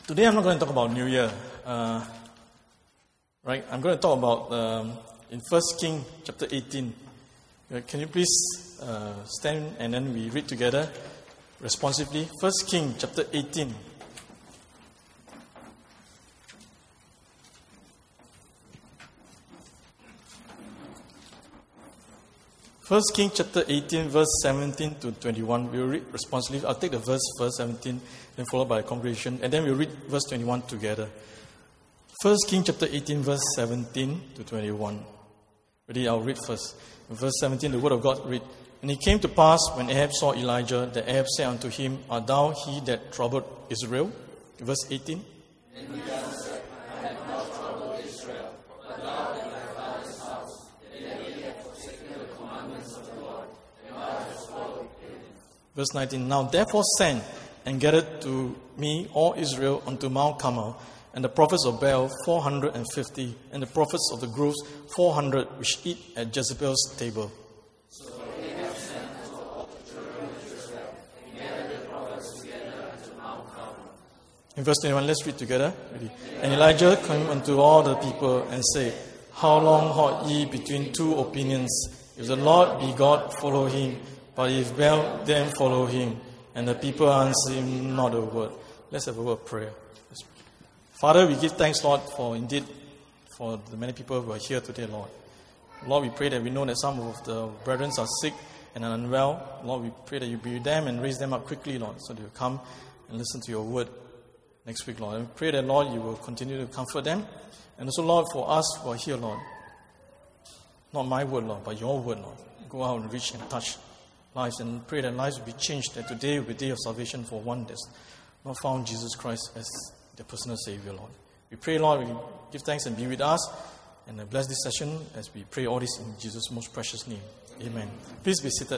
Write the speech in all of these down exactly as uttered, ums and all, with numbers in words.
Today I'm not going to talk about New Year. Uh, right? I'm going to talk about um, in First Kings chapter eighteen. Uh, can you please uh, stand and then we read together responsively? First Kings chapter eighteen. First Kings chapter eighteen, verse seventeen to twenty-one. We'll read responsively. I'll take the verse, verse seventeen, then followed by a congregation, and then we'll read verse twenty-one together. First Kings chapter eighteen, verse seventeen to twenty-one. Ready? I'll read first. In verse seventeen, the word of God read, "And it came to pass, when Ahab saw Elijah, that Ahab said unto him, Art thou he that troubled Israel?" Verse eighteen. And Elijah said, I have not troubled Israel, but thou and thy father's house, that ye have forsaken the commandments of the Lord, and thou hast followed him. Verse nineteen. Now therefore send and gather to me all Israel unto Mount Carmel, and the prophets of Baal four hundred and fifty, and the prophets of the groves four hundred, which eat at Jezebel's table. So Ahab sent unto all the children of Israel, and gathered the prophets together unto Mount Carmel. In verse twenty-one, let's read together. Ready? And Elijah came unto all the people and said, How long halt ye between two opinions? If the Lord be God, follow him. But if Baal, then follow him. And the people answered him not a word. Let's have a word of prayer. Father, we give thanks, Lord, for indeed, for the many people who are here today, Lord. Lord, we pray that we know that some of the brethren are sick and are unwell. Lord, we pray that you be with them and raise them up quickly, Lord, so they will come and listen to your word next week, Lord. And we pray that, Lord, you will continue to comfort them. And also, Lord, for us who are here, Lord, not my word, Lord, but your word, Lord. Go out and reach and touch lives and pray that lives will be changed, that today will be a day of salvation for one that's not found Jesus Christ as their personal Savior, Lord. We pray, Lord, we give thanks and be with us and bless this session as we pray all this in Jesus' most precious name. Amen. Please be seated.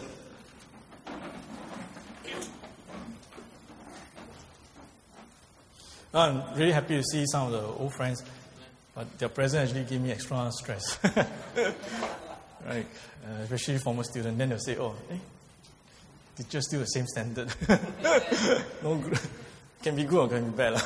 I'm really happy to see some of the old friends, but their presence actually gave me extra stress. Right, uh, especially former students. Then they'll say, "Oh, eh, teachers still the same standard." No, good. Can be good or can be bad.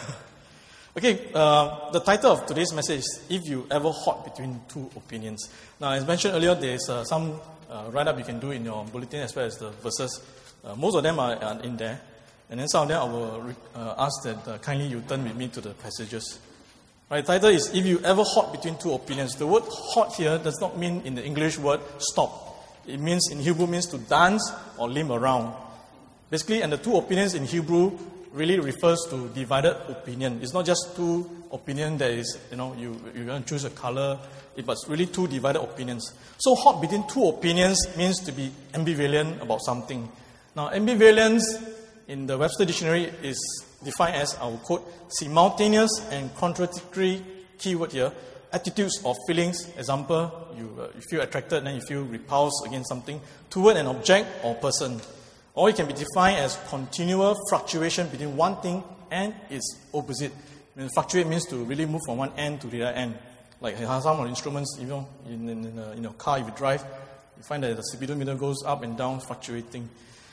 Okay, uh, the title of today's message is "If You Ever Hot Between Two Opinions." Now, as mentioned earlier, there's uh, some uh, write-up you can do in your bulletin as well as the verses. Uh, most of them are, are in there, and then some of them I will re- uh, ask that uh, kindly you turn with me to the passages. Right, the title is, If You Ever Hot Between Two Opinions. The word hot here does not mean in the English word stop. It means, in Hebrew, means to dance or limp around. Basically, and the two opinions in Hebrew really refers to divided opinion. It's not just two opinions that is, you know, you, you're going to choose a color, but it's really two divided opinions. So hot between two opinions means to be ambivalent about something. Now, ambivalence in the Webster Dictionary is defined as, I will quote, simultaneous and contradictory, keyword here, attitudes or feelings. Example, you, uh, you feel attracted and then you feel repulsed against something, toward an object or person. Or it can be defined as continual fluctuation between one thing and its opposite. And fluctuate means to really move from one end to the other end. Like some of the instruments, you know, in, in, in, a, in a car, if you drive, you find that the speedometer goes up and down, fluctuating.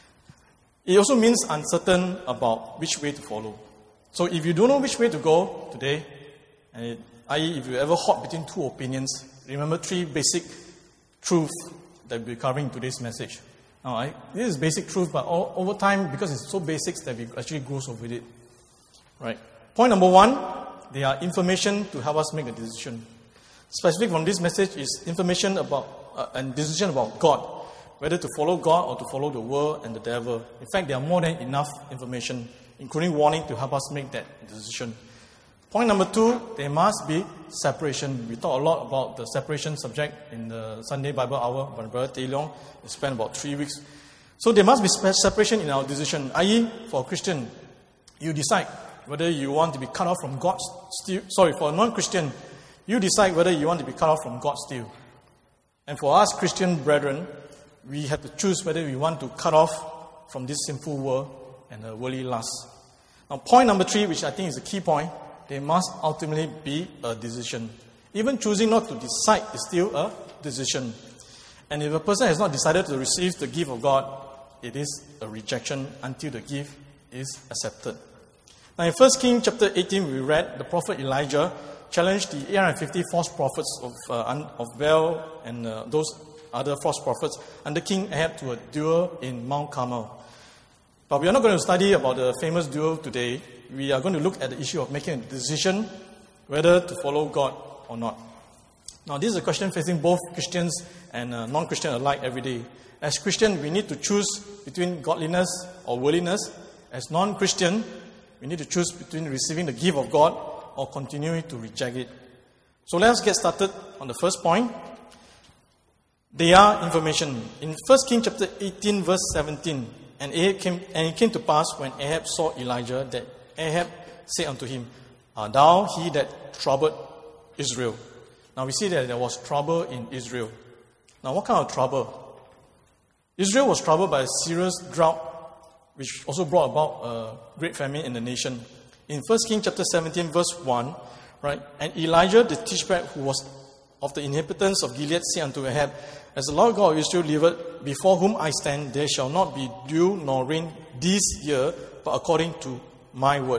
It also means uncertain about which way to follow. So if you don't know which way to go today, that is, if you ever hot between two opinions, remember three basic truths that we'll be covering in today's message. Now, I, this is basic truth, but all, over time, because it's so basic, that we actually goes over it. Right. Point number one, they are information to help us make a decision. Specific from this message is information about uh, and decision about God. Whether to follow God or to follow the world and the devil. In fact, there are more than enough information, including warning to help us make that decision. Point number two, there must be separation. We talk a lot about the separation subject in the Sunday Bible Hour by Brother Tay Leong. We spent about three weeks. So there must be separation in our decision. that is, for a Christian, you decide whether you want to be cut off from God still. Sorry, for a non-Christian, you decide whether you want to be cut off from God still. And for us Christian brethren, we have to choose whether we want to cut off from this sinful world and the worldly lust. Now, point number three, which I think is the key point, there must ultimately be a decision. Even choosing not to decide is still a decision. And if a person has not decided to receive the gift of God, it is a rejection until the gift is accepted. Now in First Kings chapter eighteen, we read the prophet Elijah challenged the eight hundred fifty false prophets of, uh, of Baal and uh, those other false prophets under King Ahab to a duel in Mount Carmel. But we are not going to study about the famous duel today. We are going to look at the issue of making a decision whether to follow God or not. Now, this is a question facing both Christians and uh, non-Christians alike every day. As Christian, we need to choose between godliness or worldliness. As non-Christian, we need to choose between receiving the gift of God or continuing to reject it. So let us get started on the first point. They are information. In First Kings chapter eighteen, verse seventeen, and Ahab came, and it came to pass when Ahab saw Elijah that Ahab said unto him, Art thou he that troubled Israel? Now we see that there was trouble in Israel. Now what kind of trouble? Israel was troubled by a serious drought, which also brought about a great famine in the nation. In First Kings chapter seventeen, verse one, right, and Elijah the Tishbite, who was of the inhabitants of Gilead, said unto Ahab, As the Lord God of Israel liveth, before whom I stand, there shall not be dew nor rain this year, but according to my word.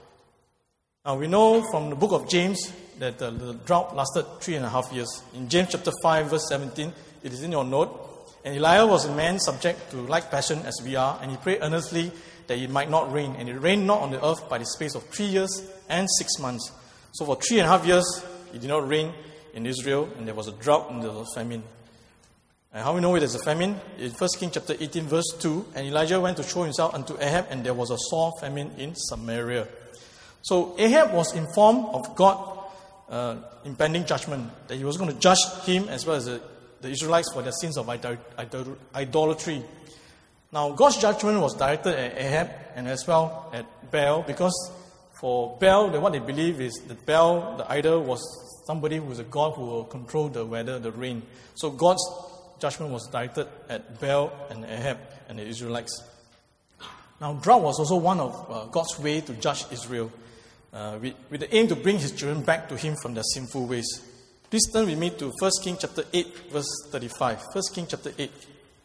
Now we know from the book of James that the, the drought lasted three and a half years. In James chapter five, verse seventeen, it is in your note. And Elijah was a man subject to like passion as we are, and he prayed earnestly that it might not rain. And it rained not on the earth by the space of three years and six months. So for three and a half years, it did not rain in Israel, and there was a drought and there was famine. And how we know it is a famine? In First Kings chapter eighteen, verse two, and Elijah went to show himself unto Ahab, and there was a sore famine in Samaria. So Ahab was informed of God's uh, impending judgment, that he was going to judge him as well as the, the Israelites for their sins of idol- idol- idolatry. Now God's judgment was directed at Ahab and as well at Baal, because for Baal, what they believe is that Baal, the idol, was somebody who is a god who will control the weather, the rain. So God's judgment was directed at Baal and Ahab and the Israelites. Now, drought was also one of uh, God's way to judge Israel, uh, with, with the aim to bring his children back to him from their sinful ways. Please turn with me to First Kings chapter eight, verse thirty-five. First Kings chapter eight.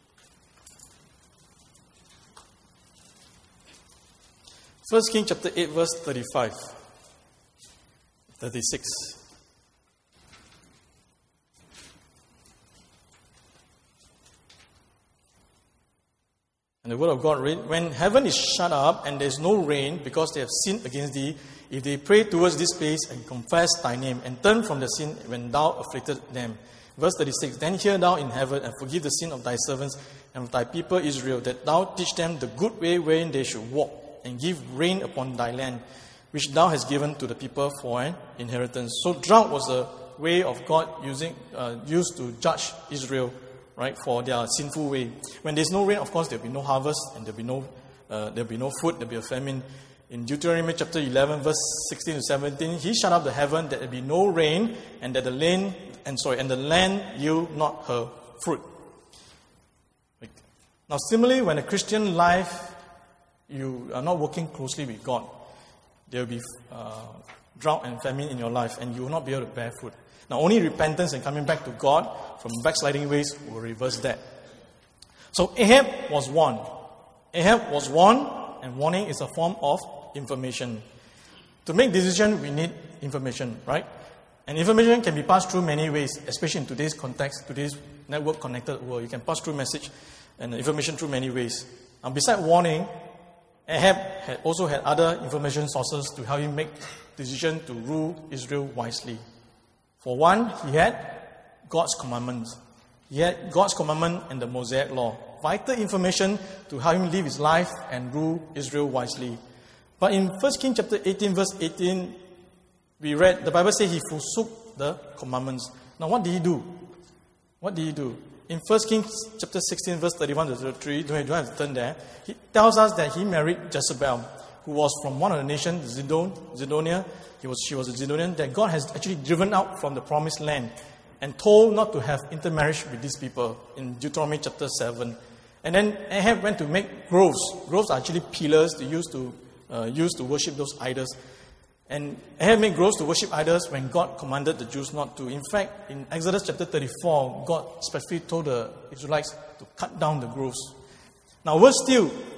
First Kings chapter eight, verse thirty-five. thirty-six. And the word of God read, When heaven is shut up and there is no rain because they have sinned against thee, if they pray towards this place and confess thy name and turn from the sin when thou afflicted them. Verse thirty-six, Then hear thou in heaven and forgive the sin of thy servants and of thy people Israel, that thou teach them the good way wherein they should walk, and give rain upon thy land, which thou hast given to the people for an inheritance. So drought was a way of God using uh, used to judge Israel, right, for their sinful way. When there's no rain, of course, there'll be no harvest, and there'll be no uh, there'll be no food, there'll be a famine. In Deuteronomy chapter eleven, verse sixteen to seventeen, he shut up the heaven that there be no rain, and that the land and sorry, and the land yield not her fruit. Now, similarly, when a Christian life, you are not working closely with God, there will be uh, drought and famine in your life, and you will not be able to bear fruit. Now, only repentance and coming back to God from backsliding ways will reverse that. So Ahab was warned. Ahab was warned, and warning is a form of information. To make decision, we need information, right? And information can be passed through many ways, especially in today's context, today's network-connected world. You can pass through message and information through many ways. Now, besides warning, Ahab had also had other information sources to help him make decision to rule Israel wisely. For one, he had God's commandments. He had God's commandment and the Mosaic law. Vital information to help him live his life and rule Israel wisely. But in First Kings chapter eighteen, verse eighteen, we read, the Bible says he forsook the commandments. Now what did he do? What did he do? In First Kings chapter sixteen, verse thirty-one to thirty-three, don't have to turn there, he tells us that he married Jezebel, who was from one of the nations, Zidon, Zidonia. He was, she was a Zidonian, that God has actually driven out from the promised land and told not to have intermarriage with these people in Deuteronomy chapter seven. And then Ahab went to make groves. Groves are actually pillars they used to, uh, used to worship those idols. And Ahab made groves to worship idols when God commanded the Jews not to. In fact, in Exodus chapter thirty-four, God specifically told the Israelites to cut down the groves. Now, worse still,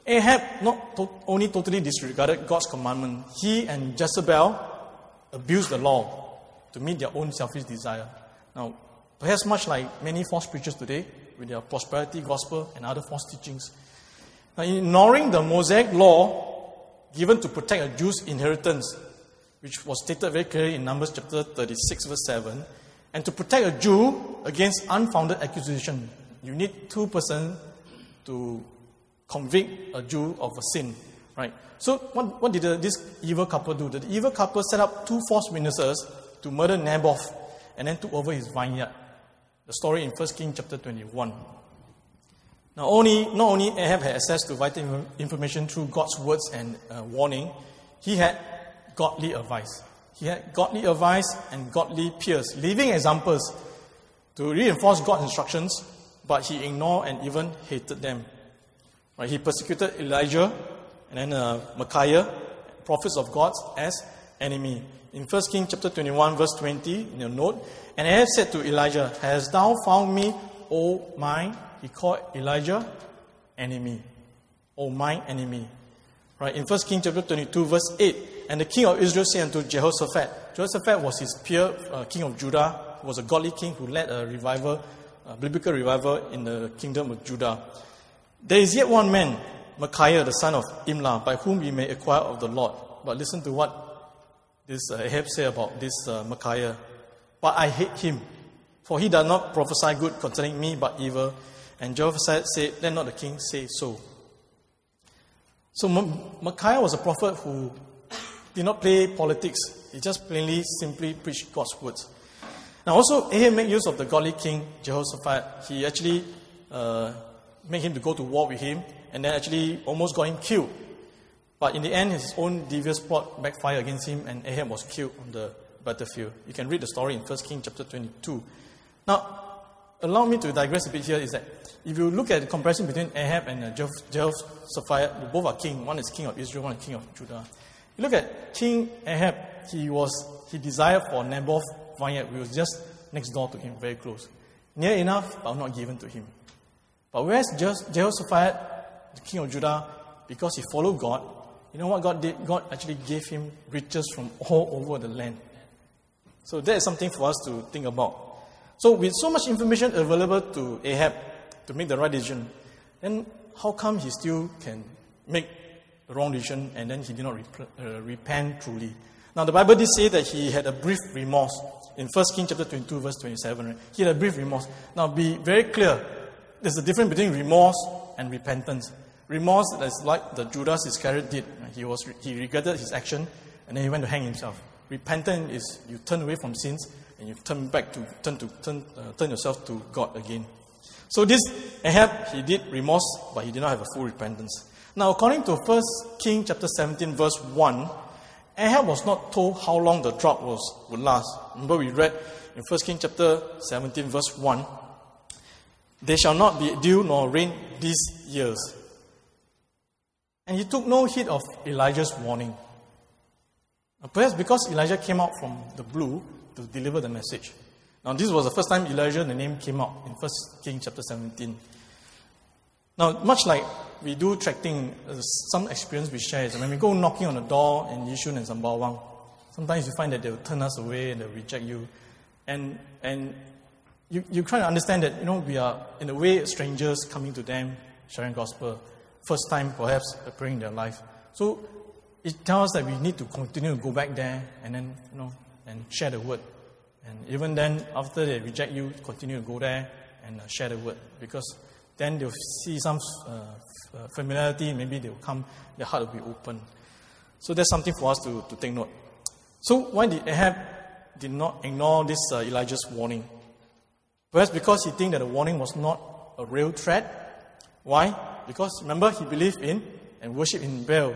Ahab not to- only totally disregarded God's commandment, he and Jezebel abused the law to meet their own selfish desire. Now, perhaps much like many false preachers today, with their prosperity gospel and other false teachings. Now, ignoring the Mosaic law given to protect a Jew's inheritance, which was stated very clearly in Numbers chapter thirty-six, verse seven, and to protect a Jew against unfounded accusation, you need two persons to convict a Jew of a sin, right? So what, what did the, this evil couple do? The evil couple set up two false witnesses to murder Naboth and then took over his vineyard. The story in First Kings chapter twenty-one. Now, only, not only Ahab had access to vital information through God's words and uh, warning, he had godly advice. He had godly advice and godly peers, living examples to reinforce God's instructions, but he ignored and even hated them. Right? He persecuted Elijah and then uh, Micaiah, prophets of God, as enemy. In First Kings chapter twenty-one, verse twenty, in your note, and Ahab said to Elijah, "Hast thou found me, O mine?" He called Elijah enemy. O mine enemy. Right? In First Kings chapter twenty-two, verse eight, and the king of Israel said unto Jehoshaphat. Jehoshaphat was his peer, uh, king of Judah, who was a godly king who led a revival, a biblical revival in the kingdom of Judah. "There is yet one man, Micaiah, the son of Imlah, by whom we may acquire of the Lord." But listen to what this uh, Ahab said about this uh, Micaiah. "But I hate him, for he does not prophesy good concerning me, but evil." And Jehoshaphat said, "Let not the king say so." So M- Micaiah was a prophet who did not play politics. He just plainly, simply preached God's words. Now also, Ahab made use of the godly king Jehoshaphat. He actually uh, made him to go to war with him, and then actually almost got him killed. But in the end, his own devious plot backfired against him, and Ahab was killed on the battlefield. You can read the story in First Kings chapter twenty-two. Now, allow me to digress a bit here, is that if you look at the comparison between Ahab and uh, Jehoshaphat, both are king. One is king of Israel, one is king of Judah. You look at King Ahab, he was he desired for Naboth vineyard, which was just next door to him, very close. Near enough, but not given to him. But whereas Jehoshaphat, the king of Judah, because he followed God, you know what God did? God actually gave him riches from all over the land. So that is something for us to think about. So with so much information available to Ahab to make the right decision, then how come he still can make the wrong decision and then he did not rep- uh, repent truly? Now the Bible did say that he had a brief remorse. In First Kings chapter twenty-two, verse twenty-seven, right? He had a brief remorse. Now be very clear. There's a difference between remorse and repentance. Remorse is like the Judas Iscariot did. He was he regretted his action and then he went to hang himself. Repentance is you turn away from sins and you turn back to turn to turn uh, turn yourself to God again. So this Ahab, he did remorse, but he did not have a full repentance. Now, according to First Kings chapter seventeen, verse one, Ahab was not told how long the drought was would last. Remember, we read in First Kings chapter seventeen, verse one, "There shall not be dew nor rain these years." And he took no heed of Elijah's warning. Perhaps because Elijah came out from the blue to deliver the message. Now, this was the first time Elijah, the name came out in First Kings chapter seventeen. Now, much like we do tracking, uh, some experience we share is when we go knocking on the door in Yishun and Sembawang, sometimes you find that they will turn us away and they will reject you. And and you, you try to understand that, you know, we are, in a way, strangers coming to them, sharing gospel, first time perhaps appearing in their life. So it tells us that we need to continue to go back there and then, you know, and share the word. And even then, after they reject you, continue to go there and uh, share the word. Because then they'll see some uh, familiarity, maybe they'll come, their heart will be open. So that's something for us to, to take note. So why did Ahab did not ignore this uh, Elijah's warning? Perhaps because he think that the warning was not a real threat. Why? Because remember, he believed in and worshipped in Baal,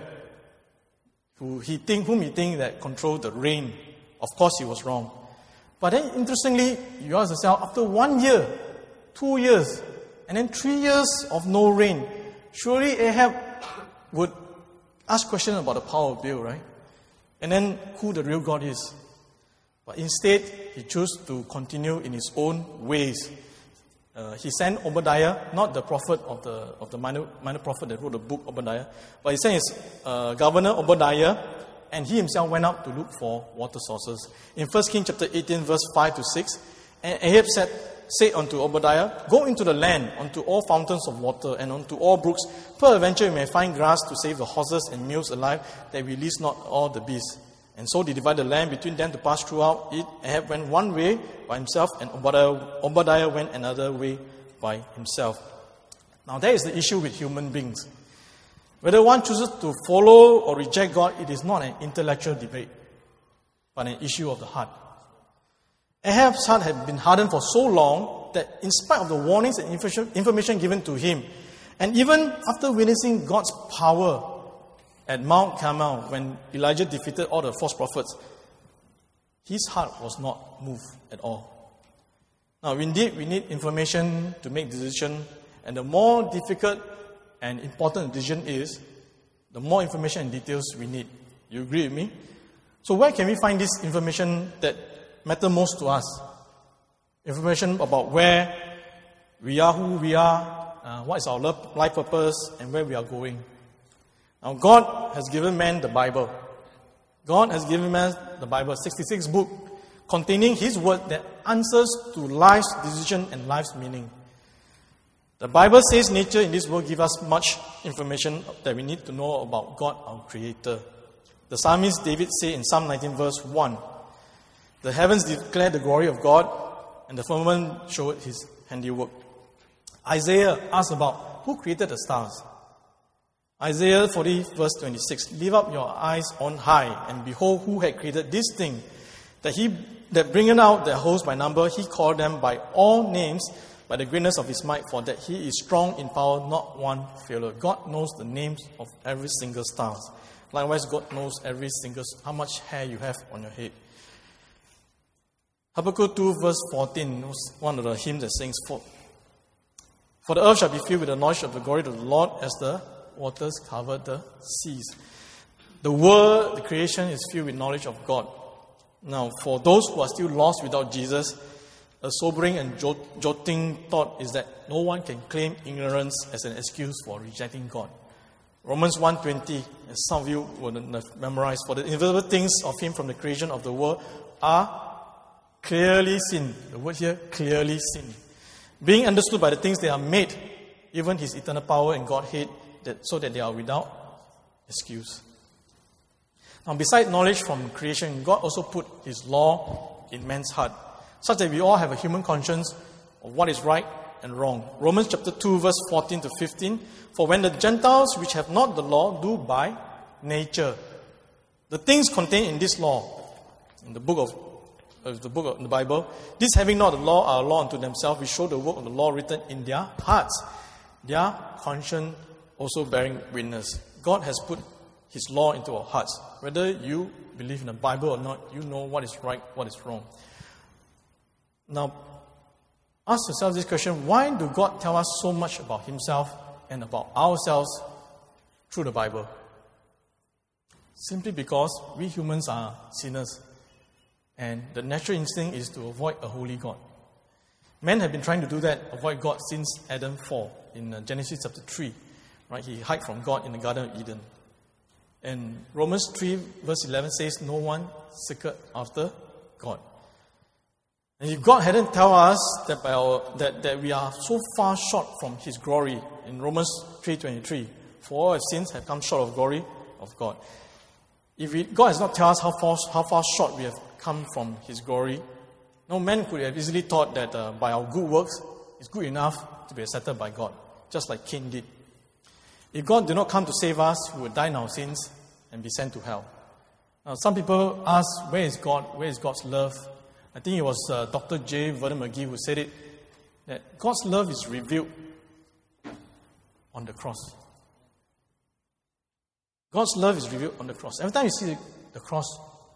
who he think, whom he think that controlled the rain. Of course, he was wrong. But then, interestingly, you ask yourself, after one year, two years, and then three years of no rain, surely Ahab would ask questions about the power of Baal, right? And then who the real God is. But instead, he chose to continue in his own ways. Uh, he sent Obadiah, not the prophet of the of the minor, minor prophet that wrote the book Obadiah, but he sent his uh, governor Obadiah, and he himself went out to look for water sources. In First Kings chapter eighteen, verse five to six, and Ahab said, said unto Obadiah, Go into the land, unto all fountains of water, and unto all brooks, peradventure you may find grass to save the horses and mules alive, that we release not all the beasts. And so they divided the land between them to pass throughout it. Ahab went one way by himself, and Obadiah, Obadiah went another way by himself. Now that is the issue with human beings. Whether one chooses to follow or reject God, it is not an intellectual debate, but an issue of the heart. Ahab's heart had been hardened for so long that in spite of the warnings and information given to him, and even after witnessing God's power at Mount Carmel when Elijah defeated all the false prophets, his heart was not moved at all. Now, indeed, we need information to make decisions, and the more difficult and important the decision is, the more information and details we need. You agree with me? So where can we find this information that matters most to us? Information about where we are, who we are, uh, what is our life purpose, and where we are going. Now, God has given man the Bible. God has given man the Bible, sixty-six books, containing His word that answers to life's decision and life's meaning. The Bible says nature in this world gives us much information that we need to know about God, our Creator. The psalmist David said in Psalm nineteen, verse one, The heavens declare the glory of God, and the firmament showed His handiwork. Isaiah asked about who created the stars. Isaiah forty, verse twenty-six, Lift up your eyes on high, and behold who had created this thing, that he that bringeth out their host by number, he called them by all names, by the greatness of his might, for that he is strong in power, not one failure. God knows the names of every single star. Likewise, God knows every single, how much hair you have on your head. Habakkuk two, verse fourteen, was one of the hymns that sings, For, for the earth shall be filled with the knowledge of the glory of the Lord, as the waters cover the seas. The world, the creation, is filled with knowledge of God. Now, for those who are still lost without Jesus, a sobering and jolting thought is that no one can claim ignorance as an excuse for rejecting God. Romans one twenty, as some of you would have memorized, for the invisible things of Him from the creation of the world are clearly seen. The word here, clearly seen. Being understood by the things they are made, even His eternal power and Godhead, that, so that they are without excuse. Now, besides knowledge from creation, God also put His law in man's heart, such that we all have a human conscience of what is right and wrong. Romans chapter two, verse fourteen to fifteen, For when the Gentiles which have not the law do by nature the things contained in this law, in the book of, of the book of the Bible, this having not the law are a law unto themselves, we show the work of the law written in their hearts, their conscience also bearing witness. God has put His law into our hearts. Whether you believe in the Bible or not, you know what is right, what is wrong. Now, ask yourself this question: why do God tell us so much about Himself and about ourselves through the Bible? Simply because we humans are sinners, and the natural instinct is to avoid a holy God. Men have been trying to do that, avoid God, since Adam fell in Genesis chapter three. Right? He hid from God in the Garden of Eden. And Romans three, verse eleven says, No one seeketh after God. And if God hadn't told us that, by our, that, that we are so far short from His glory, in Romans three twenty-three, for all our sins have come short of glory of God. If we, God has not told us how far, how far short we have come from His glory, no man could have easily thought that uh, by our good works, it's good enough to be accepted by God, just like Cain did. If God did not come to save us, we would die in our sins and be sent to hell. Now, some people ask, where is God? Where is God's love? I think it was uh, Doctor J. Vernon McGee who said it, that God's love is revealed on the cross. God's love is revealed on the cross. Every time you see the cross,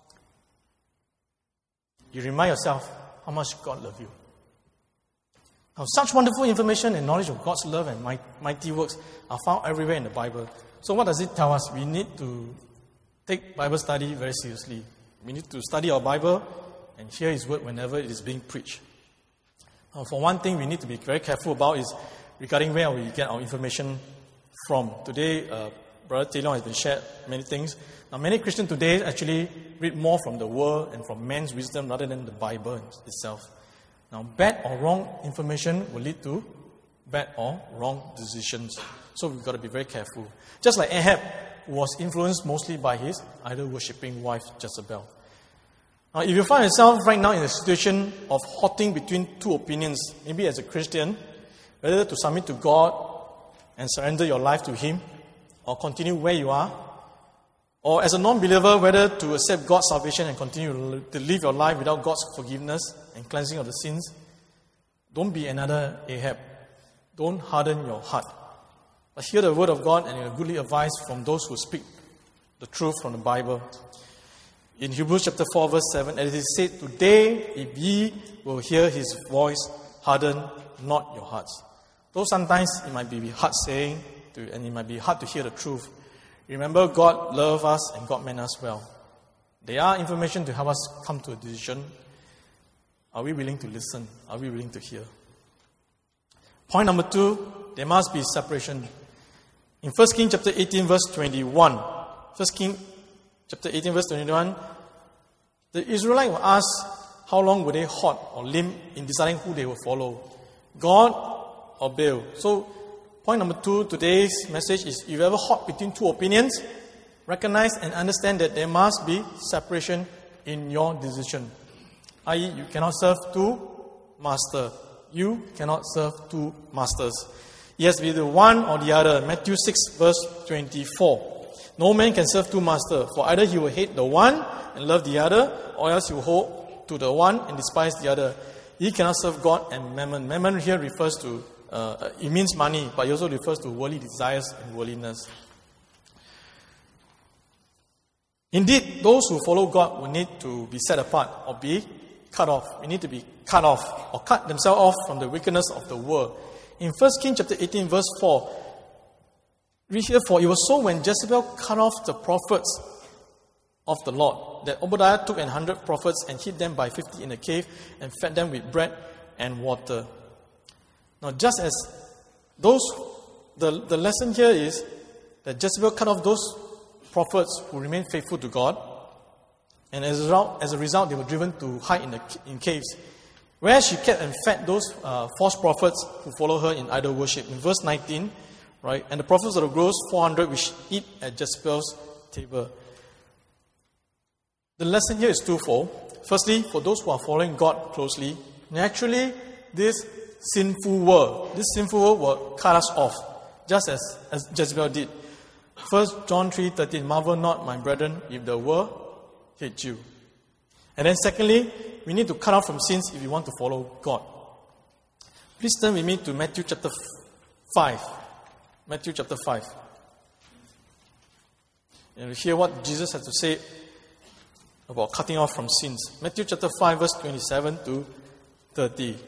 you remind yourself how much God loves you. Now, such wonderful information and knowledge of God's love and mighty works are found everywhere in the Bible. So what does it tell us? We need to take Bible study very seriously. We need to study our Bible and hear His word whenever it is being preached. Uh, for one thing, we need to be very careful about is regarding where we get our information from. Today, uh, Brother Taylor has been shared many things. Now, many Christians today actually read more from the world and from man's wisdom rather than the Bible itself. Now, bad or wrong information will lead to bad or wrong decisions. So we've got to be very careful. Just like Ahab was influenced mostly by his idol-worshipping wife, Jezebel. Now, if you find yourself right now in a situation of halting between two opinions, maybe as a Christian, whether to submit to God and surrender your life to Him, or continue where you are, or as a non-believer, whether to accept God's salvation and continue to live your life without God's forgiveness and cleansing of the sins, don't be another Ahab. Don't harden your heart. But hear the word of God and you're goodly advised from those who speak the truth from the Bible. In Hebrews chapter four, verse seven, as it is said, "Today, if ye will hear His voice, harden not your hearts." Though sometimes it might be hard saying, to, and it might be hard to hear the truth, remember God loves us and God meant us well. There are information to help us come to a decision. Are we willing to listen? Are we willing to hear? Point number two, there must be separation. In First Kings chapter eighteen, verse twenty-one, First Kings chapter eighteen, verse twenty-one, the Israelites were asked how long would they halt or limp in deciding who they will follow, God or Baal. So, point number two, today's message is, if you ever halt between two opinions, recognize and understand that there must be separation in your decision. that is, you cannot serve two masters. You cannot serve two masters. It has to be the one or the other. Matthew six, verse twenty-four. No man can serve two masters, for either he will hate the one and love the other, or else he will hold to the one and despise the other. He cannot serve God and mammon. Mammon here refers to, uh, it means money, but it also refers to worldly desires and worldliness. Indeed, those who follow God will need to be set apart or be cut off. We need to be cut off or cut themselves off from the wickedness of the world. In First Kings chapter eighteen, verse four, read here, "For it was so when Jezebel cut off the prophets of the Lord, that Obadiah took an hundred prophets and hid them by fifty in a cave and fed them with bread and water." Now, just as those, the, the lesson here is that Jezebel cut off those prophets who remained faithful to God, and as a result, as a result they were driven to hide in, the, in caves, where she kept and fed those uh, false prophets who follow her in idol worship. In verse nineteen, right, "And the prophets of the groves, four hundred, which eat at Jezebel's table." The lesson here is twofold. Firstly, for those who are following God closely, naturally, this sinful world, this sinful world will cut us off, just as, as Jezebel did. First John three thirteen, "Marvel not, my brethren, if the world hate you." And then secondly, we need to cut off from sins if we want to follow God. Please turn with me to Matthew chapter five. Matthew chapter five. And we hear what Jesus had to say about cutting off from sins. Matthew chapter five, verse twenty-seven to thirty.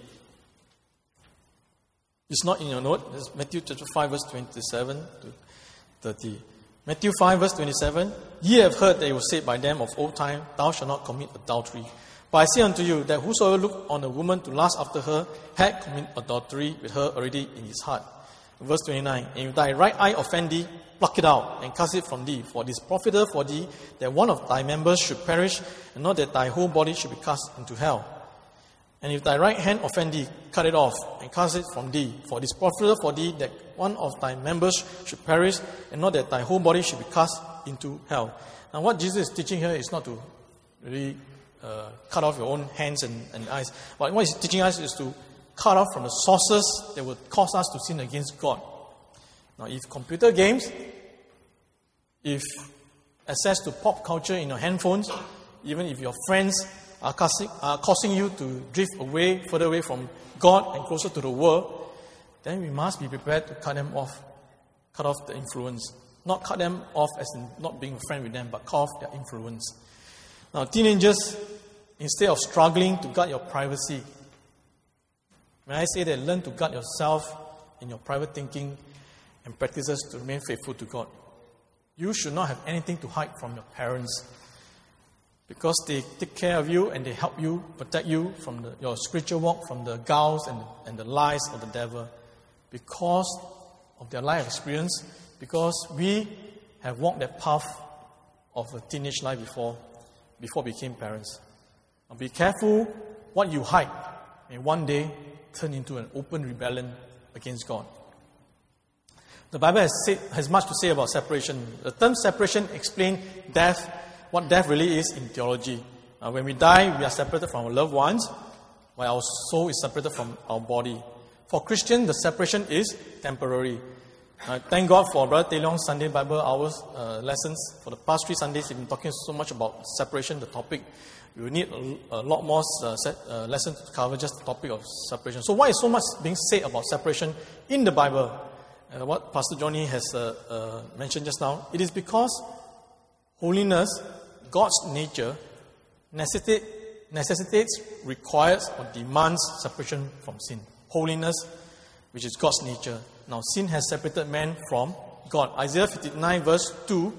It's not in your note. It's Matthew chapter five, verse twenty-seven to thirty. Matthew five, verse twenty-seven. "Ye have heard that it was said by them of old time, Thou shalt not commit adultery. But I say unto you, that whosoever looked on a woman to lust after her, had committed adultery with her already in his heart." Verse twenty-nine. "And if thy right eye offend thee, pluck it out, and cast it from thee. For it is profitable for thee that one of thy members should perish, and not that thy whole body should be cast into hell. And if thy right hand offend thee, cut it off, and cast it from thee. For it is profitable for thee that one of thy members should perish, and not that thy whole body should be cast into hell." Now, what Jesus is teaching here is not to really uh, cut off your own hands and, and eyes. But what he's teaching us is to cut off from the sources that would cause us to sin against God. Now, if computer games, if access to pop culture in your handphones, even if your friends are causing, are causing you to drift away, further away from God and closer to the world, then we must be prepared to cut them off, cut off the influence. Not cut them off as in not being a friend with them, but cut off their influence. Now, teenagers, instead of struggling to guard your privacy, may I say that learn to guard yourself in your private thinking and practices to remain faithful to God. You should not have anything to hide from your parents. because they take care of you and they help you, protect you from the, your spiritual walk, from the guiles and, and the lies of the devil. Because of their life experience, because we have walked that path of a teenage life before, before we became parents. Now be careful what you hide may one day turn into an open rebellion against God. The Bible has, said, has much to say about separation. The term separation explains death, what death really is in theology. Uh, when we die, we are separated from our loved ones, while our soul is separated from our body. For Christians, the separation is temporary. Uh, thank God for Brother Tae Leong's Sunday Bible Hours uh, lessons. For the past three Sundays, he's been talking so much about separation, the topic. We will need a, a lot more uh, set, uh, lessons to cover just the topic of separation. So why is so much being said about separation in the Bible? Uh, what Pastor Johnny has uh, uh, mentioned just now. It is because holiness, God's nature, necessitate, necessitates, requires, or demands separation from sin. Holiness, which is God's nature. Now, sin has separated man from God. Isaiah fifty-nine verse two.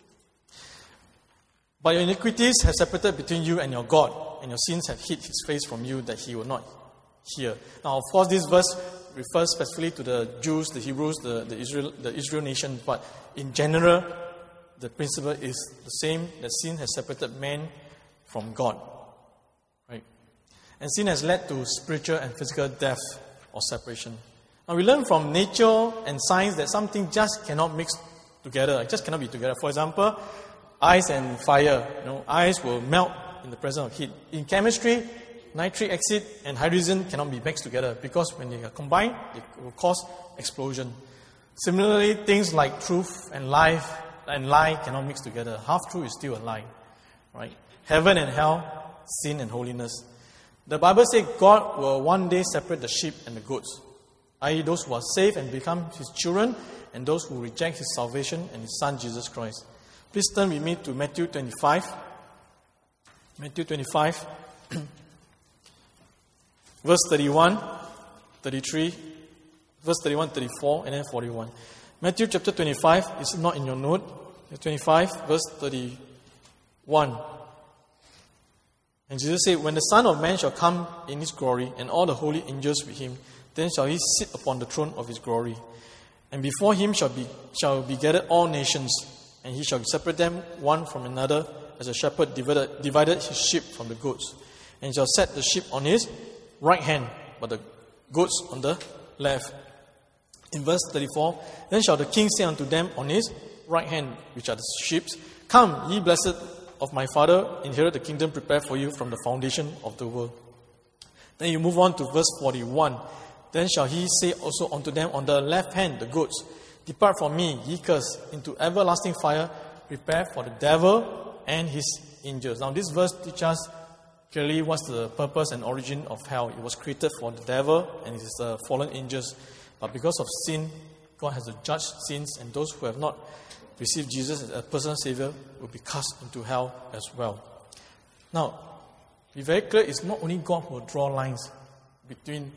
But your iniquities have separated between you and your God, and your sins have hid his face from you that he will not hear. Now, of course, this verse refers specifically to the Jews, the Hebrews, the, the Israel, the Israel nation. But in general, the principle is the same, that sin has separated man from God. Right? And sin has led to spiritual and physical death or separation. Now we learn from nature and science that something just cannot mix together. It just cannot be together. For example, ice and fire. You know, ice will melt in the presence of heat. In chemistry, nitric acid and hydrogen cannot be mixed together because when they are combined, it will cause explosion. Similarly, things like truth and life and lie cannot mix together. Half truth is still a lie. Right? Heaven and hell, sin and holiness. The Bible says God will one day separate the sheep and the goats, that is those who are saved and become His children, and those who reject His salvation and His Son Jesus Christ. Please turn with me to Matthew twenty-five. Matthew twenty-five, verse thirty-one, thirty-three, verse thirty-one, thirty-four, and then forty-one. Matthew chapter twenty-five is not in your note. twenty-five, verse thirty-one. And Jesus said, when the Son of Man shall come in His glory, and all the holy angels with Him, then shall He sit upon the throne of His glory. And before Him shall be shall be gathered all nations, and He shall separate them one from another, as a shepherd divided, divided his sheep from the goats. And He shall set the sheep on His right hand, but the goats on the left. In verse thirty-four, then shall the King say unto them on His right hand, which are the sheep, come, ye blessed of my Father, inherit the kingdom prepared for you from the foundation of the world. Then you move on to verse forty-one. Then shall He say also unto them on the left hand, the goats, depart from me, ye cursed, into everlasting fire, prepared for the devil and his angels. Now this verse teaches us clearly what's the purpose and origin of hell. It was created for the devil and his uh, fallen angels. But because of sin, God has to judge sins, and those who have not received Jesus as a personal Savior will be cast into hell as well. Now, be very clear, it's not only God who will draw lines between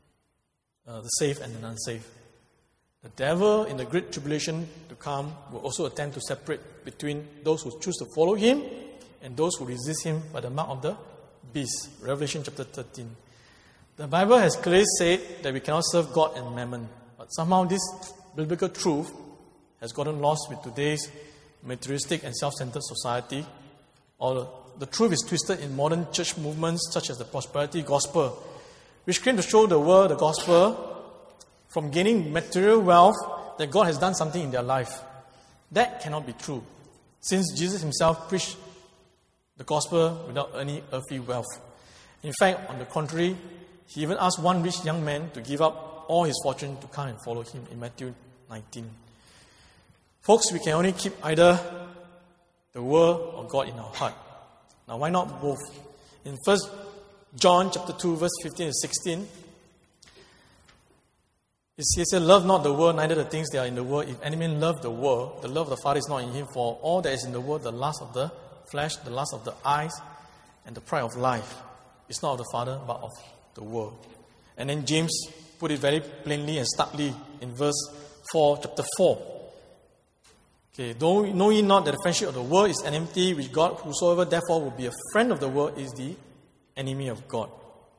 uh, the saved and the unsaved. The devil, in the great tribulation to come, will also attempt to separate between those who choose to follow Him and those who resist Him by the mark of the beast. Revelation chapter thirteen. The Bible has clearly said that we cannot serve God and mammon. But somehow this biblical truth has gotten lost with today's materialistic and self-centered society. Or the truth is twisted in modern church movements such as the prosperity gospel, which claim to show the world the gospel from gaining material wealth that God has done something in their life. That cannot be true, since Jesus Himself preached the gospel without any earthly wealth. In fact, on the contrary, He even asked one rich young man to give up all his fortune to come and follow Him in Matthew nineteen. Folks, we can only keep either the world or God in our heart. Now, why not both? In First John chapter two, verse fifteen and sixteen, it says, love not the world, neither the things that are in the world. If any man love the world, the love of the Father is not in him. For all that is in the world, the lust of the flesh, the lust of the eyes, and the pride of life, is not of the Father, but of the world. And then James put it very plainly and starkly in verse four, chapter four. Okay, don't know ye not that the friendship of the world is enmity with God? Whosoever therefore will be a friend of the world is the enemy of God.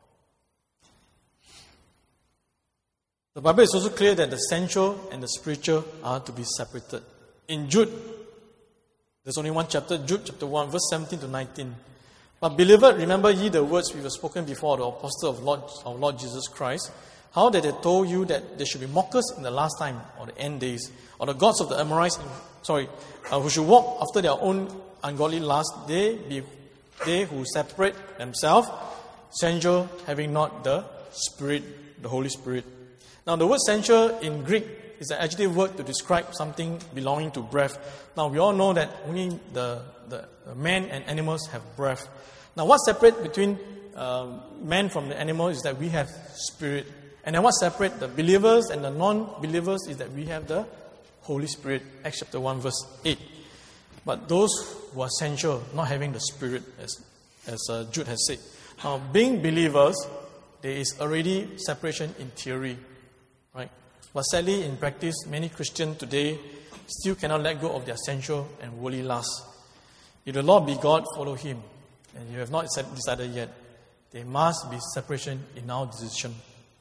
The Bible is also clear that the sensual and the spiritual are to be separated. In Jude, there's only one chapter, Jude chapter one, verse seventeen to nineteen. But beloved, remember ye the words we were spoken before the apostle of Lord, our Lord Jesus Christ, how that they told you that there should be mockers in the last time, or the end days, or the gods of the Amorites, sorry, uh, who should walk after their own ungodly lust, they be they who separate themselves, sensual, having not the Spirit, the Holy Spirit. Now, the word sensual in Greek is an adjective word to describe something belonging to breath. Now, we all know that only the, the, the man and animals have breath. Now, what separates between uh, man from the animal is that we have spirit. And then what separates the believers and the non-believers is that we have the Holy Spirit, Acts chapter one, verse eight. But those who are sensual, not having the Spirit, as, as uh, Jude has said. Now, being believers, there is already separation in theory. Right? But sadly, in practice, many Christians today still cannot let go of their sensual and worldly lust. If the Lord be God, follow Him. And you have not decided yet, there must be separation in our decision.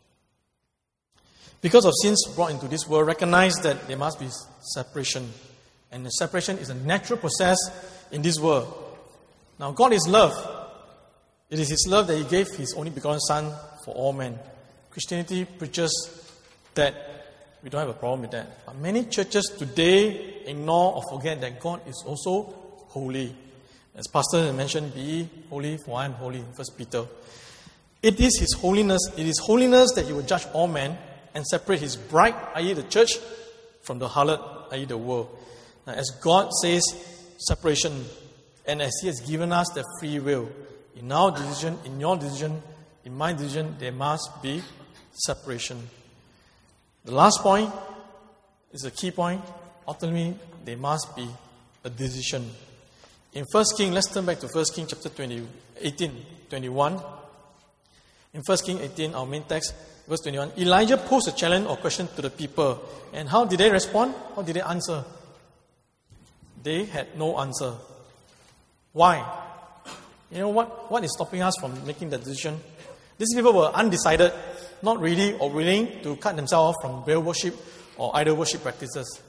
Because of sins brought into this world, recognize that there must be separation. And the separation is a natural process in this world. Now, God is love. It is His love that He gave His only begotten Son for all men. Christianity preaches that we don't have a problem with that. But many churches today ignore or forget that God is also holy. As Pastor mentioned, be ye holy, for I am holy, First Peter. It is His holiness, it is holiness that He will judge all men and separate His bride, that is the church, from the harlot, that is the world. Now, as God says, separation, and as He has given us the free will, in our decision, in your decision, in my decision, there must be separation. The last point is a key point. Ultimately, there must be a decision. In First Kings, let's turn back to First Kings chapter twenty, eighteen, twenty-one. In First Kings eighteen, our main text, verse twenty-one, Elijah posed a challenge or question to the people. And how did they respond? How did they answer? They had no answer. Why? You know what? What is stopping us from making that decision? These people were undecided, not ready or willing to cut themselves off from Baal worship or idol worship practices.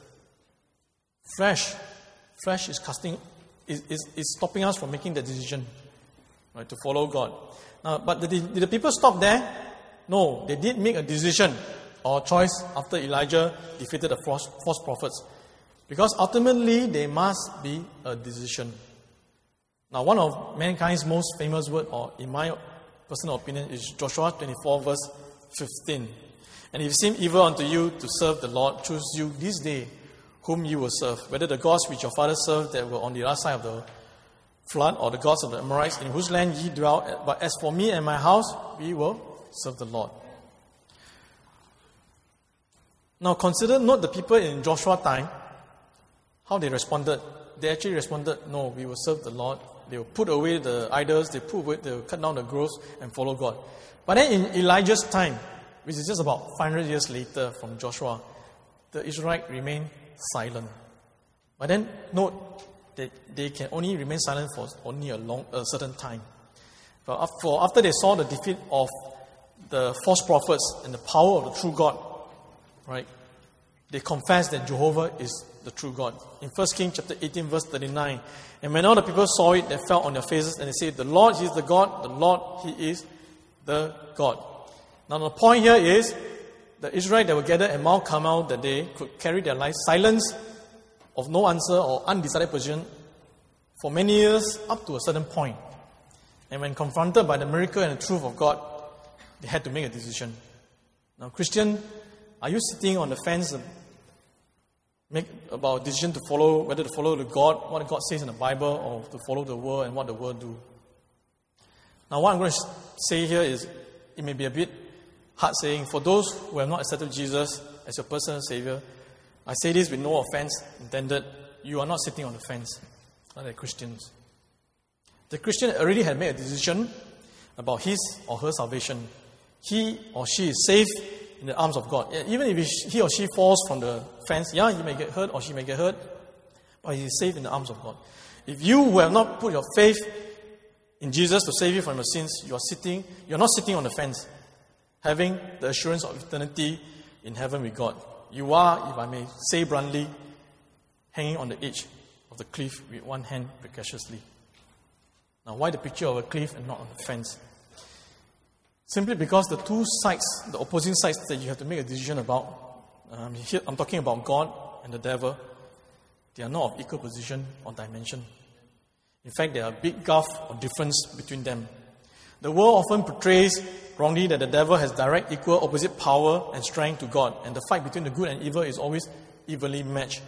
Flesh, flesh is casting, is, is, is stopping us from making the decision, right, to follow God. Now, but did the, did the people stop there? No, they did make a decision or choice after Elijah defeated the false, false prophets, because ultimately there must be a decision. Now, one of mankind's most famous words, or in my personal opinion, is Joshua twenty-four, verse fifteen. And if it seem evil unto you to serve the Lord, choose you this day whom you will serve, whether the gods which your fathers served that were on the other side of the flood, or the gods of the Amorites, in whose land ye dwell. But as for me and my house, we will serve the Lord. Now consider, note the people in Joshua time, how they responded. They actually responded, no, we will serve the Lord. They will put away the idols, they put away, they will cut down the groves and follow God. But then in Elijah's time, which is just about five hundred years later from Joshua, the Israelites remained silent. But then note that they can only remain silent for only a long, a certain time. But after they saw the defeat of the false prophets and the power of the true God, right, they confessed that Jehovah is the true God. In First Kings chapter eighteen, verse thirty-nine, and when all the people saw it, they fell on their faces and they said, the Lord, He is the God, the Lord, He is the God. Now the point here is, the Israelites that were gathered at Mount Carmel that they could carry their life silence of no answer or undecided position for many years up to a certain point. And when confronted by the miracle and the truth of God, they had to make a decision. Now, Christian, are you sitting on the fence and make about a decision to follow, whether to follow the God, what God says in the Bible, or to follow the world and what the world do? Now, what I'm going to say here is, it may be a bit hard saying, for those who have not accepted Jesus as your personal Savior, I say this with no offense intended. You are not sitting on the fence, not like Christians. The Christian already had made a decision about his or her salvation. He or she is safe in the arms of God. Even if he or she falls from the fence, yeah, he may get hurt or she may get hurt. But he is safe in the arms of God. If you who have not put your faith in Jesus to save you from your sins, you are sitting, you're not sitting on the fence, having the assurance of eternity in heaven with God. You are, if I may say bluntly, hanging on the edge of the cliff with one hand precariously. Now, why the picture of a cliff and not on the fence? Simply because the two sides, the opposing sides that you have to make a decision about, um, here I'm talking about God and the devil, they are not of equal position or dimension. In fact, there are a big gulf or difference between them. The world often portrays wrongly that the devil has direct, equal, opposite power and strength to God, and the fight between the good and evil is always evenly matched.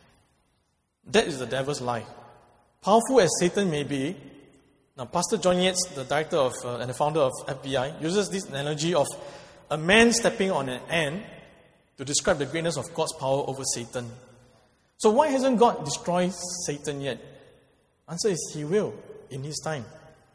That is the devil's lie. Powerful as Satan may be, now Pastor John Yates, the director of uh, and the founder of F B I, uses this analogy of a man stepping on an ant to describe the greatness of God's power over Satan. So why hasn't God destroyed Satan yet? Answer is He will in His time.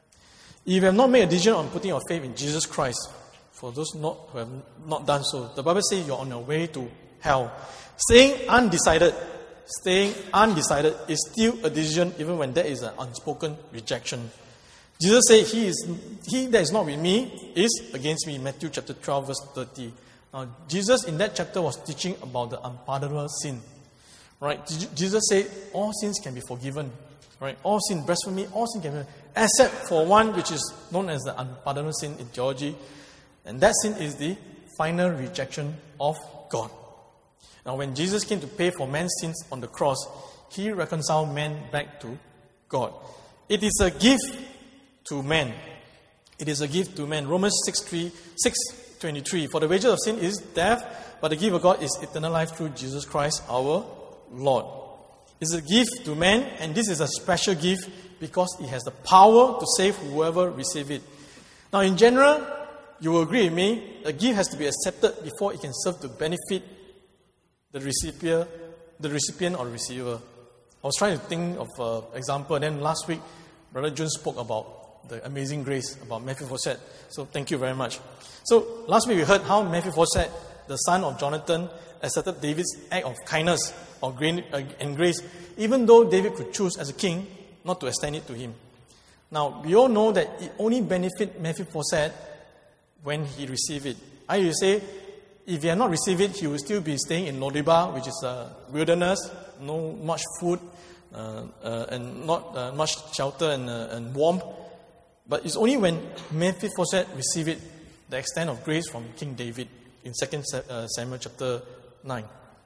If you have not made a decision on putting your faith in Jesus Christ, for those not who have not done so, the Bible says you're on your way to hell. Staying undecided, staying undecided is still a decision even when there is an unspoken rejection. Jesus said, He is he that is not with me is against me. Matthew chapter twelve, verse thirty. Now, Jesus in that chapter was teaching about the unpardonable sin. Right? Jesus said, all sins can be forgiven. Right? All sin, blasphemy, all sin can be forgiven, except for one which is known as the unpardonable sin in theology. And that sin is the final rejection of God. Now, when Jesus came to pay for man's sins on the cross, He reconciled man back to God. It is a gift to man. It is a gift to man. Romans six twenty-three. For the wages of sin is death, but the gift of God is eternal life through Jesus Christ our Lord. It's a gift to man, and this is a special gift because it has the power to save whoever receives it. Now, in general, you will agree with me, a gift has to be accepted before it can serve to benefit the recipient, the recipient or receiver. I was trying to think of an example, and then last week, Brother Jun spoke about the amazing grace, about Mephibosheth. So thank you very much. So last week we heard how Mephibosheth, the son of Jonathan, accepted David's act of kindness or grain, uh, and grace, even though David could choose as a king not to extend it to him. Now, we all know that it only benefit Mephibosheth when he received it. I will say, if he had not received it, he would still be staying in Lo-debar, which is a wilderness, no much food, uh, uh, and not uh, much shelter and, uh, and warmth. But it's only when Mephibosheth received it, the extent of grace from King David in Second Samuel chapter nine.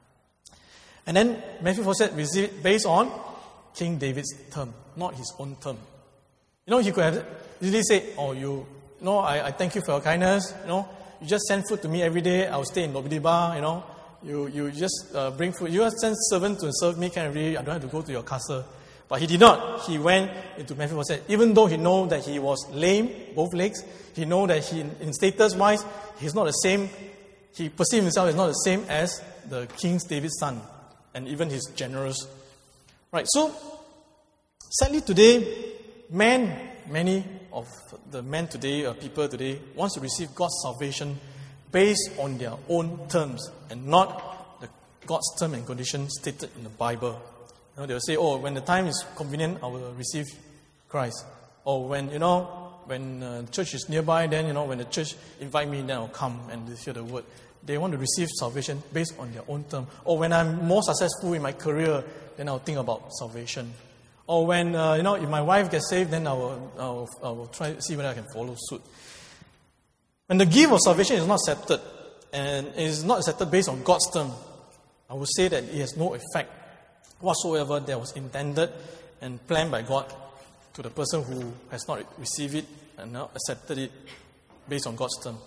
And then Mephibosheth received it based on King David's term, not his own term. You know, he could have easily said, oh, you, you know, I, I thank you for your kindness, you know, you just send food to me every day, I'll stay in Lo-debar, you know, you, you just uh, bring food, you just send servants to serve me kind of really, I don't have to go to your castle. But he did not. He went into Mephibosheth, even though he know that he was lame, both legs, he know that he, in status-wise, he's not the same, he perceived himself as not the same as the King David's son, and even his generals. Right, so, sadly today, men, many of the men today, or people today, wants to receive God's salvation based on their own terms, and not the God's term and conditions stated in the Bible. You know, they'll say, oh, when the time is convenient, I will receive Christ. Or when, you know, when uh, church is nearby, then, you know, when the church invite me, then I'll come and hear the word. They want to receive salvation based on their own term. Or when I'm more successful in my career, then I'll think about salvation. Or when, uh, you know, if my wife gets saved, then I will, I will, I will try to see whether I can follow suit. When the gift of salvation is not accepted, and is not accepted based on God's term, I would say that it has no effect whatsoever that was intended and planned by God to the person who has not received it and not accepted it based on God's term.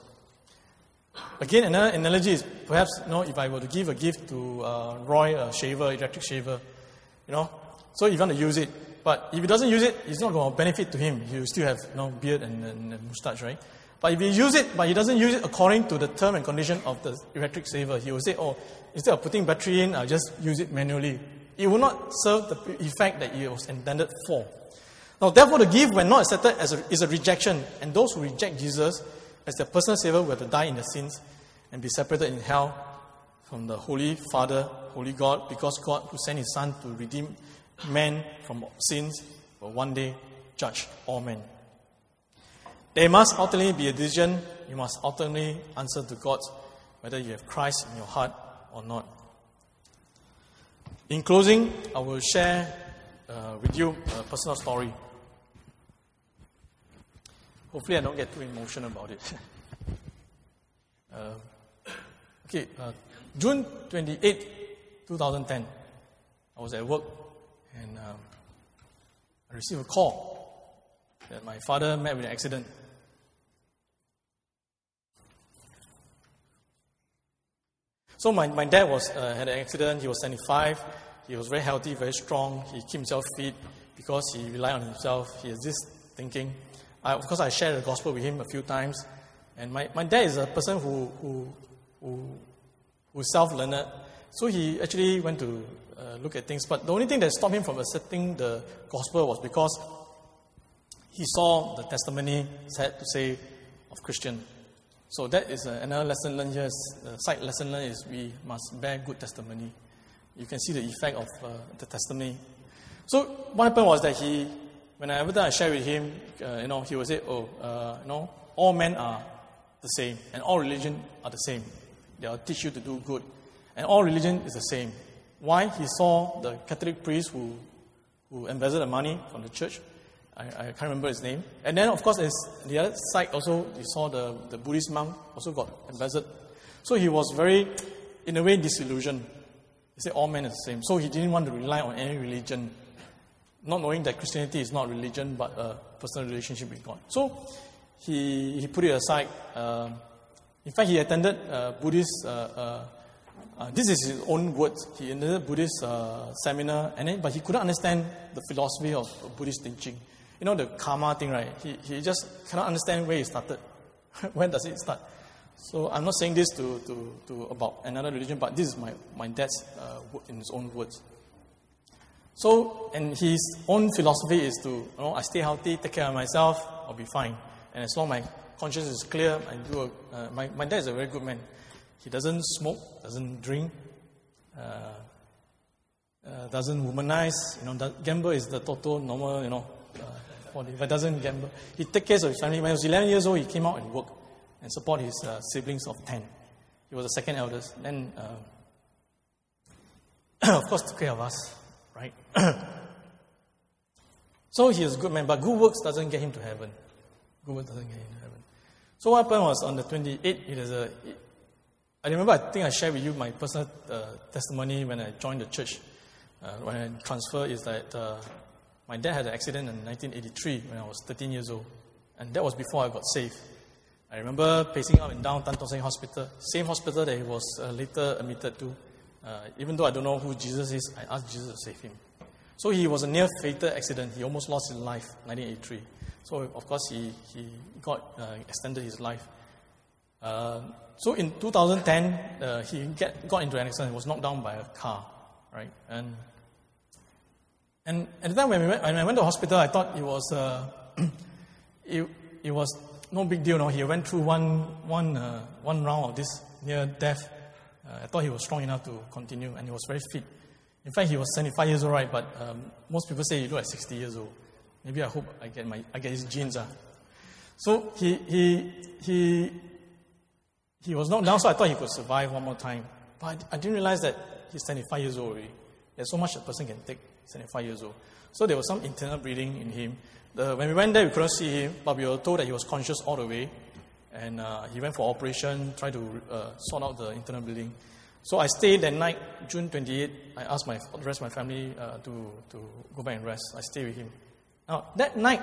Again, another analogy is perhaps, you know, if I were to give a gift to uh, Roy, a shaver, electric shaver, you know, so if you want to use it, but if he doesn't use it, it's not going to benefit to him. He will still have, you know, beard and, and, and mustache, right? But if he use it, but he doesn't use it according to the term and condition of the electric shaver, he will say, oh, instead of putting battery in, I'll just use it manually. It will not serve the effect that it was intended for. Now, therefore, the gift, when not accepted, as a, is a rejection. And those who reject Jesus as their personal Savior will have to die in their sins and be separated in hell from the Holy Father, Holy God, because God who sent His Son to redeem men from sins will one day judge all men. There must ultimately be a decision. You must ultimately answer to God whether you have Christ in your heart or not. In closing, I will share uh, with you a personal story. Hopefully I don't get too emotional about it. uh, okay, uh, June twenty-eighth, twenty ten, I was at work and um, I received a call that my father met with an accident. So my, my dad was uh, had an accident. He was seventy-five. He was very healthy, very strong. He kept himself fit because he relied on himself. He has this thinking. I, of course, I shared the gospel with him a few times. And my, my dad is a person who who who who's self-learned. So he actually went to uh, look at things. But the only thing that stopped him from accepting the gospel was because he saw the testimony had to say of Christian. So that is uh, another lesson learned here. The side lesson learned is we must bear good testimony. You can see the effect of uh, the testimony. So what happened was that he, when I, every time I share with him, uh, you know, he would say, "Oh, uh, you know, all men are the same, and all religion are the same. They will teach you to do good, and all religion is the same." Why? He saw the Catholic priest who who embezzled the money from the church. I, I can't remember his name. And then, of course, the other side also, he saw the, the Buddhist monk also got embezzled. So he was very, in a way, disillusioned. He said all men are the same. So he didn't want to rely on any religion, not knowing that Christianity is not religion, but a personal relationship with God. So he he put it aside. Uh, in fact, he attended uh, Buddhist, uh, uh, uh, this is his own words, he attended Buddhist uh, seminar, and then, but he couldn't understand the philosophy of Buddhist teaching. You know, the karma thing, right? He he just cannot understand where it started. When does it start? So I'm not saying this to, to, to about another religion, but this is my, my dad's uh, in his own words. So, and his own philosophy is to, you know, I stay healthy, take care of myself, I'll be fine. And as long as my conscience is clear, I do a, uh, my, my dad is a very good man. He doesn't smoke, doesn't drink, uh, uh, doesn't womanize, you know, that gamble is the total normal, you know, uh, if it doesn't gamble. He takes care of his family. When he was eleven years old, he came out and worked and support his uh, siblings of ten. He was the second eldest. Then, uh, of course, took care of us, right? So he is a good man, but good works doesn't get him to heaven. Good works doesn't get him to heaven. So what happened was on the twenty-eighth, it is a, it, I remember, I think I shared with you my personal uh, testimony when I joined the church. Uh, when I transferred, is that uh, my dad had an accident in nineteen eighty-three when I was thirteen years old. And that was before I got saved. I remember pacing up and down Tan Tock Seng Hospital, same hospital that he was uh, later admitted to. Uh, even though I don't know who Jesus is, I asked Jesus to save him. So he was a near fatal accident. He almost lost his life in nineteen eighty-three. So of course he, he got uh, extended his life. Uh, so in two thousand ten, uh, he get, got into an accident. He was knocked down by a car, right? And and at the time when, we went, when I went to the hospital, I thought it was uh, it, it was no big deal. No, he went through one one uh, one round of this near death. Uh, I thought he was strong enough to continue, and he was very fit. In fact, he was seventy-five years old, right? But um, most people say he looked like sixty years old. Maybe I hope I get my I get his genes. Uh. So he he he he was knocked down, so I thought he could survive one more time. But I didn't realize that he's seventy-five years old already. There's so much a person can take. seventy-five years old. So there was some internal bleeding in him. The, when we went there, we couldn't see him, but we were told that he was conscious all the way. And uh, he went for operation, tried to uh, sort out the internal bleeding. So I stayed that night, June twenty-eighth. I asked my, the rest of my family uh, to, to go back and rest. I stayed with him. Now, that night,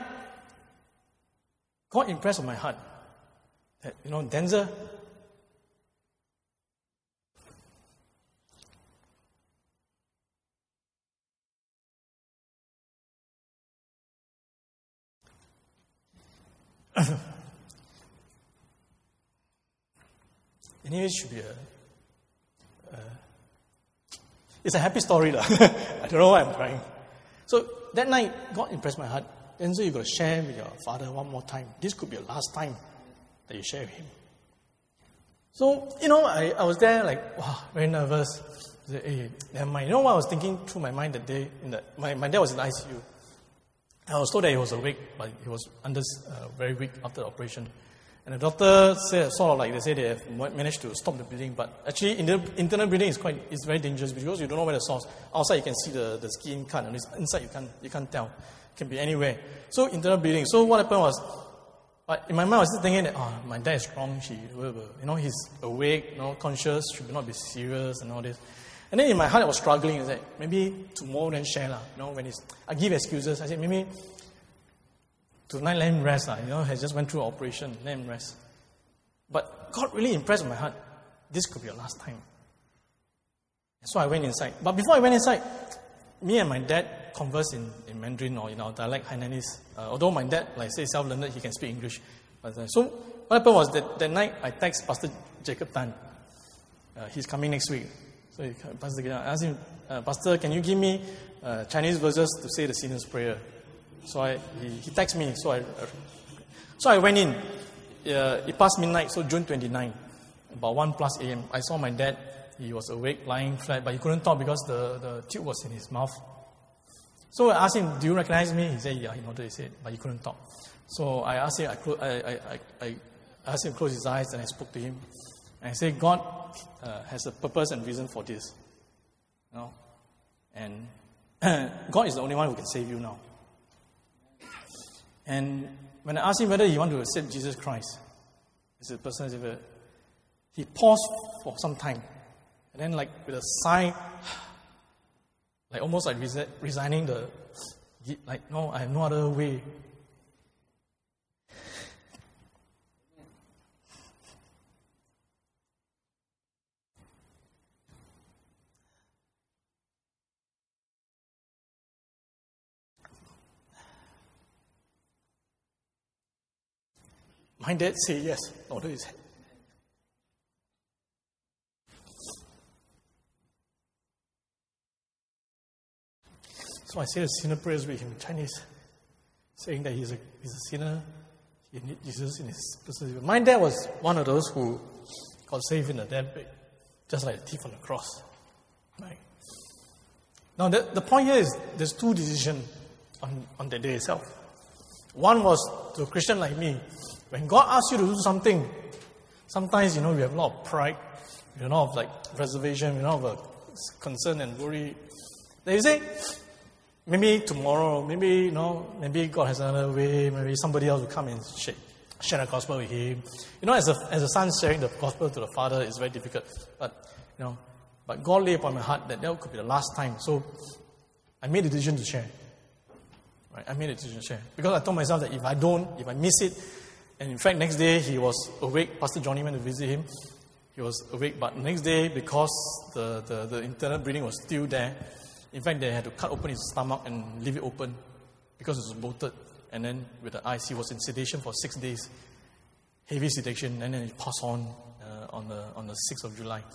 God impressed on my heart that, you know, Denzel, anyway, it should be a, uh, it's a happy story. La. I don't know why I'm crying. So that night, God impressed my heart. Then so you got to share with your father one more time. This could be the last time that you share with him. So, you know, I, I was there like, wow, very nervous. I said, hey, never mind. You know what I was thinking through my mind that day? In the, my, my dad was in the I C U. I was told that he was awake, but he was under uh, very weak after the operation. And the doctor said, sort of like they say they have managed to stop the bleeding, but actually in the internal bleeding is quite is very dangerous because you don't know where the source. Outside you can see the, the skin cut, and inside you can't you can't tell. It can be anywhere. So internal bleeding. So what happened was, but in my mind I was still thinking that, oh, my dad is strong. She, you know, he's awake, you know, conscious. Should not be serious and all this. And then in my heart I was struggling. I said, maybe tomorrow then share lah. You know, when it's I give excuses. I said maybe tonight let him rest lah. You know, he just went through an operation. Let him rest. But God really impressed my heart. This could be your last time. So I went inside. But before I went inside, me and my dad conversed in, in Mandarin or in our dialect, Hainanese. Uh, although my dad, like say, self-learned, he can speak English. But, uh, so what happened was that that night I text Pastor Jacob Tan. Uh, he's coming next week. So he, Pastor, I asked him, uh, Pastor, can you give me uh, Chinese verses to say the sinner's prayer? So I, he, he texted me. So I, uh, so I went in. Uh, it passed midnight, so June twenty-ninth, about one plus a m. I saw my dad. He was awake, lying flat, but he couldn't talk because the, the tube was in his mouth. So I asked him, do you recognize me? He said, yeah, he nodded his head, but he couldn't talk. So I asked him, I, clo- I, I, I, I asked him to close his eyes, and I spoke to him. And I said, God uh, has a purpose and reason for this. You know? And God is the only one who can save you now. And when I asked him whether he wanted to accept Jesus Christ as a personal savior, he paused for some time. And then, like, with a sigh, like almost like resi- resigning the, like, no, I have no other way. My dad said yes, nodded his head. So I said a sinner prayers with him in Chinese, saying that he's a he's a sinner, he needs Jesus in his personal. My dad was one of those who got saved in a deathbed, just like a thief on the cross. Right. Now the, the point here is there's two decisions on, on the day itself. One was to a Christian like me. When God asks you to do something, sometimes, you know, we have a lot of pride, we have a lot of, like, reservation, we have a lot of concern and worry. Then you say, maybe tomorrow, maybe, you know, maybe God has another way, maybe somebody else will come and share, share the gospel with him. You know, as a, as a son sharing the gospel to the father is very difficult. But, you know, but God laid upon my heart that that could be the last time. So I made the decision to share. Right? I made the decision to share. Because I told myself that if I don't, if I miss it, and in fact, next day he was awake. Pastor Johnny went to visit him. He was awake, but next day, because the, the, the internal bleeding was still there, in fact, they had to cut open his stomach and leave it open because it was bolted. And then with the ice, he was in sedation for six days, heavy sedation, and then he passed on uh, on the on the sixth of July.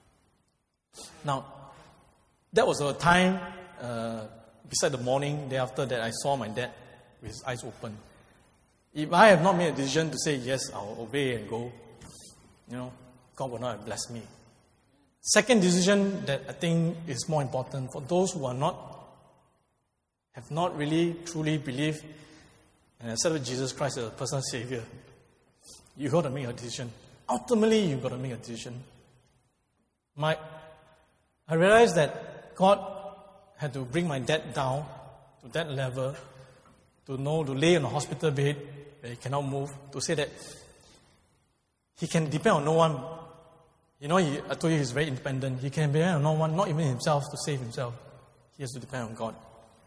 Now, that was a time uh, beside the morning day after that I saw my dad with his eyes open. If I have not made a decision to say, yes, I'll obey and go, you know, God will not have blessed me. Second decision that I think is more important for those who are not, have not really truly believed and accepted Jesus Christ as a personal Savior. You've got to make a decision. Ultimately, you've got to make a decision. My, I realized that God had to bring my dad down to that level to know, to lay on a hospital bed where he cannot move, to say that he can depend on no one. You know, he, I told you he's very independent. He can depend on no one, not even himself, to save himself. He has to depend on God.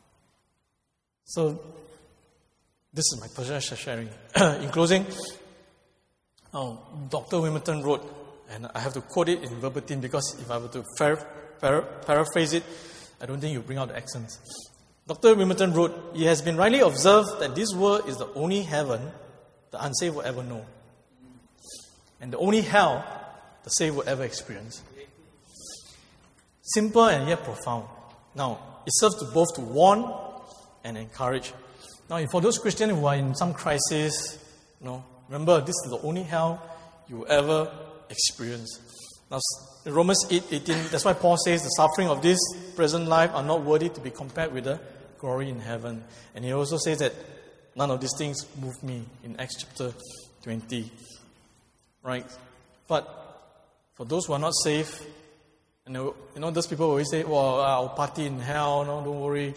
So, this is my pleasure sharing. In closing, oh, Doctor Wimerton wrote, and I have to quote it in verbatim because if I were to par- par- paraphrase it, I don't think you bring out the accents. Doctor Wimerton wrote, it has been rightly observed that this world is the only heaven the unsaved will ever know, and the only hell the saved will ever experience. Simple and yet profound. Now, it serves to both to warn and encourage. Now, for those Christians who are in some crisis, you know, remember, this is the only hell you will ever experience. Now, in Romans eight eighteen, that's why Paul says the suffering of this present life are not worthy to be compared with the glory in heaven. And he also says that none of these things move me in Acts chapter twenty. Right? But for those who are not saved, you know, you know those people always say, well, I'll party in hell, no, don't worry.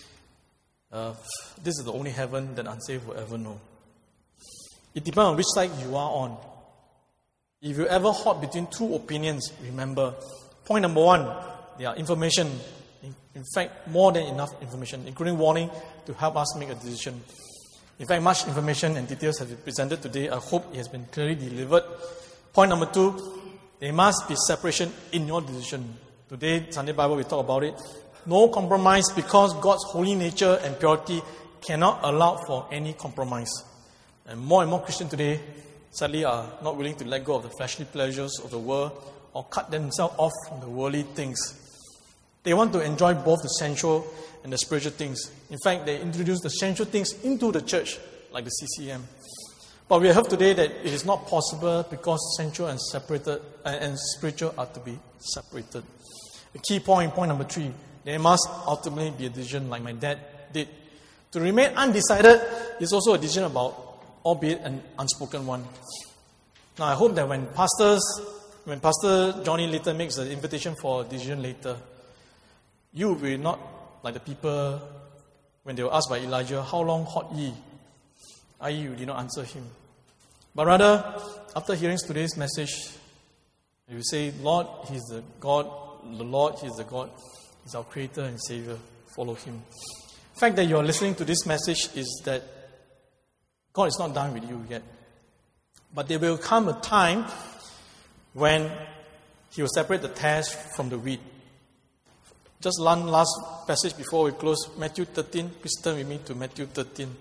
Uh, this is the only heaven that unsaved will ever know. It depends on which side you are on. If you ever hot between two opinions, remember, point number one, there are information, in, in fact, more than enough information, including warning to help us make a decision. In fact, much information and details have been presented today. I hope it has been clearly delivered. Point number two, there must be separation in your decision. Today, Sunday Bible, we talk about it. No compromise, because God's holy nature and purity cannot allow for any compromise. And more and more Christians today, sadly, are not willing to let go of the fleshly pleasures of the world or cut themselves off from the worldly things. They want to enjoy both the sensual and the spiritual things. In fact, they introduce the sensual things into the church, like the C C M. But we have heard today that it is not possible because sensual and separated and spiritual are to be separated. The key point, point number three, there must ultimately be a decision like my dad did. To remain undecided is also a decision about, albeit an unspoken one. Now, I hope that when pastors, when Pastor Johnny later makes the invitation for a decision later, you will not like the people when they were asked by Elijah, how long halt ye? that is, you did not answer him. But rather, after hearing today's message, you say, Lord, He is the God, the Lord, He is the God, He is our Creator and Savior. Follow Him. The fact that you are listening to this message is that God is not done with you yet. But there will come a time when He will separate the tares from the wheat. Just one last passage before we close. Matthew thirteen. Please turn with me to Matthew thirteen.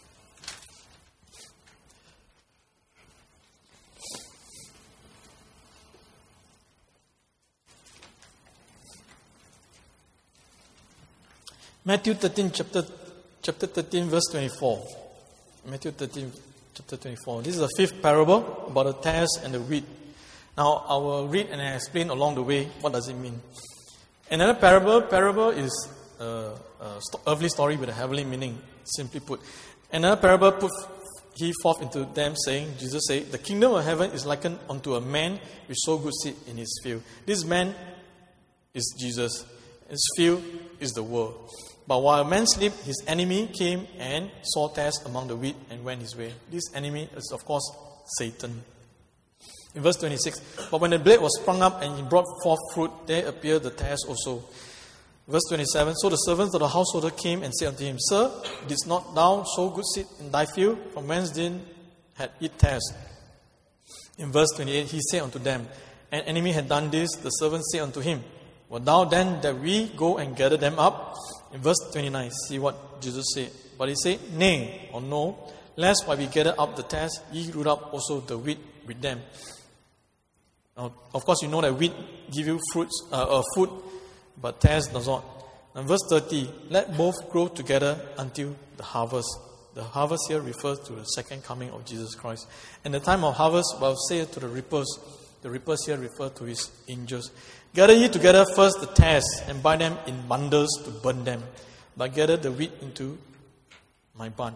Matthew thirteen, chapter, chapter thirteen, verse twenty-four. Matthew thirteen, chapter twenty-four. This is the fifth parable about the tares and the wheat. Now, I will read and I explain along the way what does it mean. Another parable, parable is a, a earthly story with a heavenly meaning, simply put. Another parable put he forth into them, saying, Jesus said, the kingdom of heaven is likened unto a man which sowed good seed in his field. This man is Jesus. His field is the world. But while a man slept, his enemy came and saw tares among the wheat and went his way. This enemy is, of course, Satan. In verse twenty-six, but when the blade was sprung up and he brought forth fruit, there appeared the tares also. Verse twenty-seven, so the servants of the householder came and said unto him, Sir, didst not thou sow good seed in thy field? From whence then had it tares? In verse twenty-eight, he said unto them, an enemy had done this. The servants said unto him, Wilt thou then that we go and gather them up? In verse twenty-nine, see what Jesus said. But he said, Nay, or no, lest while we gather up the tares, ye root up also the wheat with them. Now, of course, you know that wheat give you fruits, uh, uh, food, but tares does not. And verse thirty, let both grow together until the harvest. The harvest here refers to the second coming of Jesus Christ. And the time of harvest, well, say to the reapers. The reapers here refer to His angels. Gather ye together first the tares, and bind them in bundles to burn them. But gather the wheat into my barn.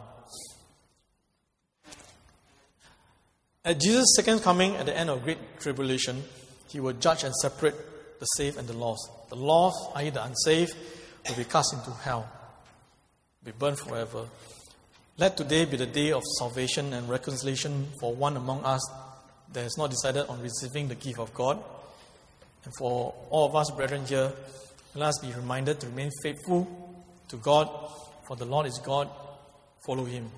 At Jesus' second coming, at the end of great tribulation, He will judge and separate the saved and the lost. The lost, that is the unsaved, will be cast into hell, be burned forever. Let today be the day of salvation and reconciliation for one among us that has not decided on receiving the gift of God. And for all of us, brethren here, let us be reminded to remain faithful to God, for the Lord is God. Follow Him.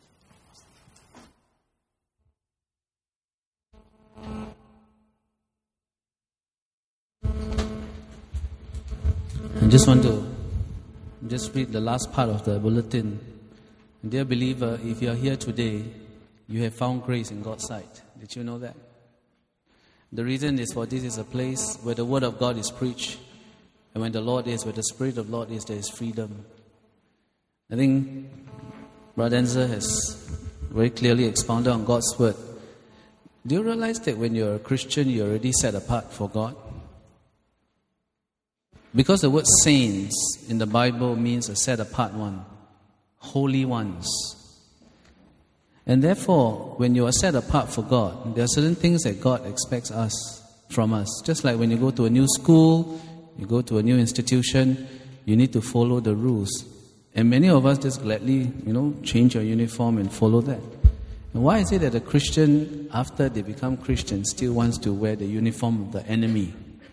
I just want to just read the last part of the bulletin. Dear believer, if you are here today, you have found grace in God's sight. Did you know that? The reason is for this is a place where the Word of God is preached. And when the Lord is, where the Spirit of the Lord is, there is freedom. I think Brother Enzer has very clearly expounded on God's Word. Do you realize that when you're a Christian, you're already set apart for God? Because the word saints in the Bible means a set apart one, holy ones. And therefore, when you are set apart for God, there are certain things that God expects us from us. Just like when you go to a new school, you go to a new institution, you need to follow the rules. And many of us just gladly, you know, change our uniform and follow that. And why is it that a Christian, after they become Christian, still wants to wear the uniform of the enemy?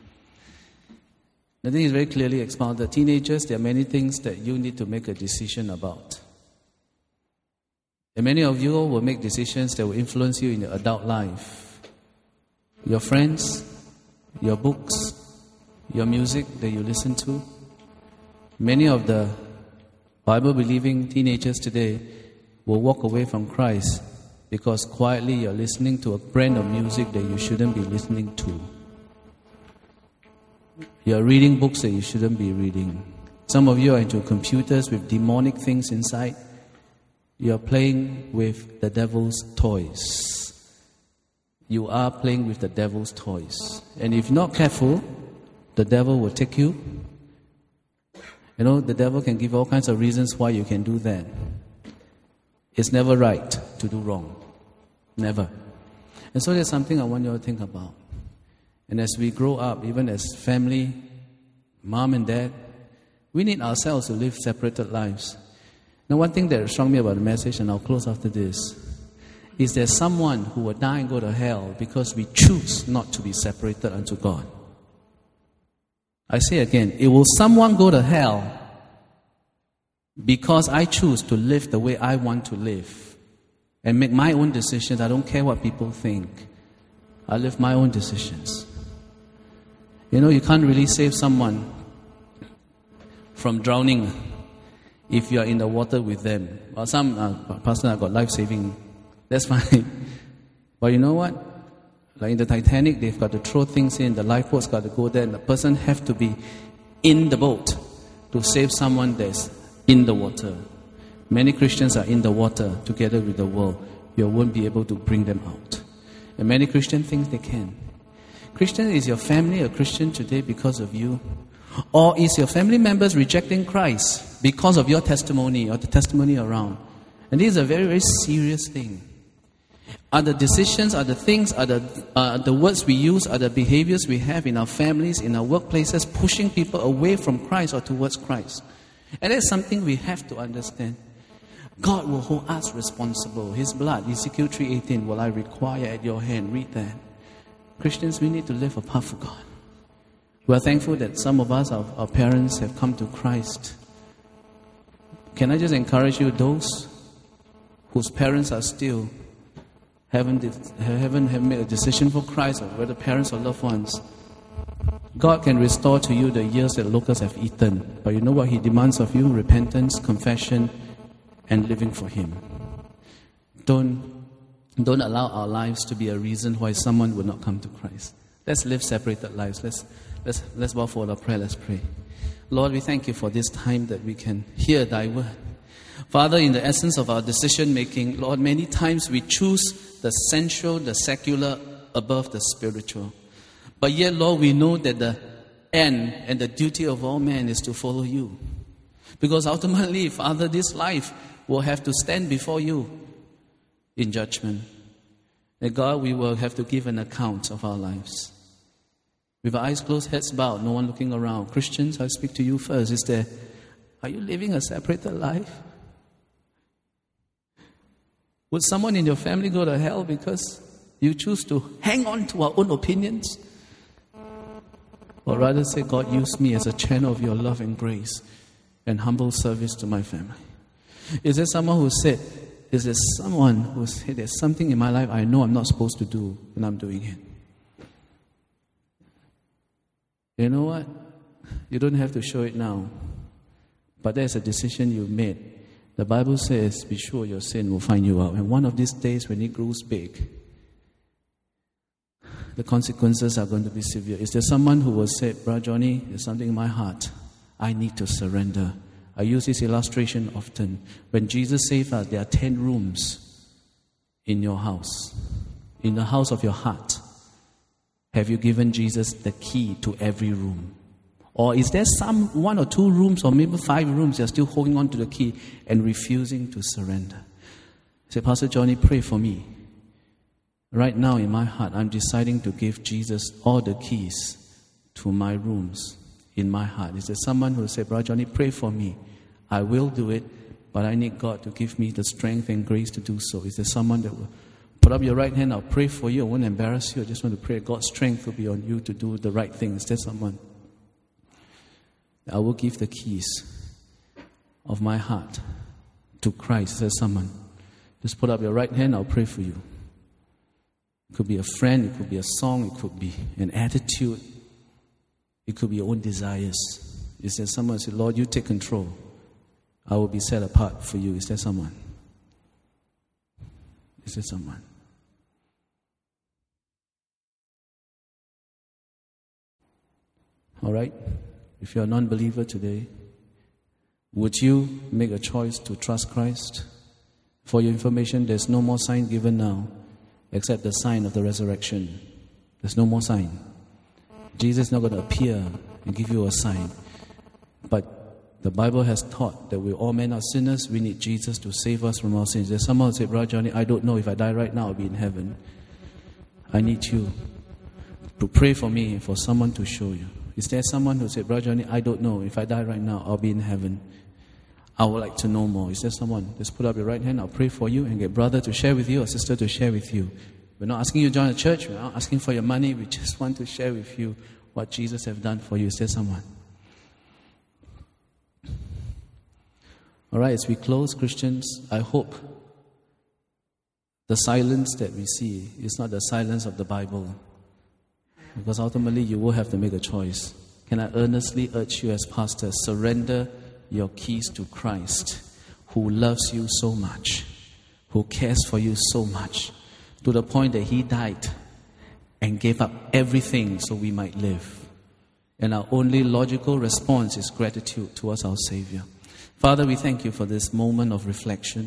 The thing is very clearly expounded. Teenagers, there are many things that you need to make a decision about. And many of you will make decisions that will influence you in your adult life. Your friends, your books, your music that you listen to. Many of the Bible-believing teenagers today will walk away from Christ because quietly you're listening to a brand of music that you shouldn't be listening to. You're reading books that you shouldn't be reading. Some of you are into computers with demonic things inside. You're playing with the devil's toys. You are playing with the devil's toys. And if not careful, the devil will take you. You know, the devil can give all kinds of reasons why you can do that. It's never right to do wrong. Never. And so there's something I want you to think about. And as we grow up, even as family, mom and dad, we need ourselves to live separated lives. Now, one thing that struck me about the message, and I'll close after this, is there someone who will die and go to hell because we choose not to be separated unto God? I say again, it will someone go to hell because I choose to live the way I want to live and make my own decisions. I don't care what people think. I live my own decisions. You know, you can't really save someone from drowning if you are in the water with them. Well, some uh, person have got life-saving. That's fine. But you know what? Like in the Titanic, they've got to throw things in. The lifeboat's got to go there, and the person have to be in the boat to save someone that's in the water. Many Christians are in the water together with the world. You won't be able to bring them out. And many Christians think they can. Christian, is your family a Christian today because of you? Or is your family members rejecting Christ because of your testimony or the testimony around? And this is a very, very serious thing. Are the decisions, are the things, are the, uh, the words we use, are the behaviors we have in our families, in our workplaces, pushing people away from Christ or towards Christ? And that's something we have to understand. God will hold us responsible. His blood, Ezekiel three eighteen, will I require at your hand. Read that. Christians, we need to live apart from God. We are thankful that some of us, our, our parents, have come to Christ. Can I just encourage you, those whose parents are still haven't haven't have made a decision for Christ, or whether parents or loved ones, God can restore to you the years that locusts have eaten. But you know what He demands of you? Repentance, confession, and living for Him. Don't don't allow our lives to be a reason why someone will not come to Christ. Let's live separated lives. Let's let's let's bow for a prayer. Let's pray. Lord, we thank you for this time that we can hear Thy word. Father, in the essence of our decision making, Lord, many times we choose the sensual, the secular above the spiritual. But yet, Lord, we know that the end and the duty of all men is to follow you. Because ultimately, Father, this life will have to stand before you in judgment. And God, we will have to give an account of our lives. With our eyes closed, heads bowed, no one looking around. Christians, I speak to you first. Is there, are you living a separated life? Would someone in your family go to hell because you choose to hang on to our own opinions? Or rather say, God, use me as a channel of your love and grace and humble service to my family. Is there someone who said, is there someone who said, there's something in my life I know I'm not supposed to do and I'm doing it? You know what? You don't have to show it now. But there's a decision you made. The Bible says, be sure your sin will find you out. And one of these days when it grows big, the consequences are going to be severe. Is there someone who will say, Brother Johnny, there's something in my heart. I need to surrender. I use this illustration often. When Jesus saved us, there are ten rooms in your house. in the house of your heart, have you given Jesus the key to every room? Or is there some one or two rooms or maybe five rooms you're still holding on to the key and refusing to surrender? Say, Pastor Johnny, pray for me. Right now in my heart, I'm deciding to give Jesus all the keys to my rooms in my heart. Is there someone who will say, Brother Johnny, pray for me? I will do it, but I need God to give me the strength and grace to do so. Is there someone that will put up your right hand? I'll pray for you. I won't embarrass you. I just want to pray God's strength will be on you to do the right thing. Is there someone? I will give the keys of my heart to Christ. Is there someone? Just put up your right hand. I'll pray for you. It could be a friend. It could be a song. It could be an attitude. It could be your own desires. Is there someone who says, Lord, you take control. I will be set apart for you. Is there someone? Is there someone? All right. If you're a non-believer today, would you make a choice to trust Christ? For your information, there's no more sign given now except the sign of the resurrection. There's no more sign. Jesus is not going to appear and give you a sign. But the Bible has taught that we all men are sinners. We need Jesus to save us from our sins. There's someone who said, Brother Johnny, I don't know if I die right now, I'll be in heaven. I need you to pray for me, for someone to show you. Is there someone who said, Brother Johnny, I don't know if I die right now, I'll be in heaven. I would like to know more. Is there someone? Just put up your right hand. I'll pray for you and get brother to share with you or sister to share with you. We're not asking you to join a church. We're not asking for your money. We just want to share with you what Jesus has done for you. Is there someone? All right, as we close, Christians, I hope the silence that we see is not the silence of the Bible. Because ultimately you will have to make a choice. Can I earnestly urge you as pastor, surrender your keys to Christ, who loves you so much, who cares for you so much, to the point that He died and gave up everything so we might live. And our only logical response is gratitude towards our Savior. Father, we thank you for this moment of reflection,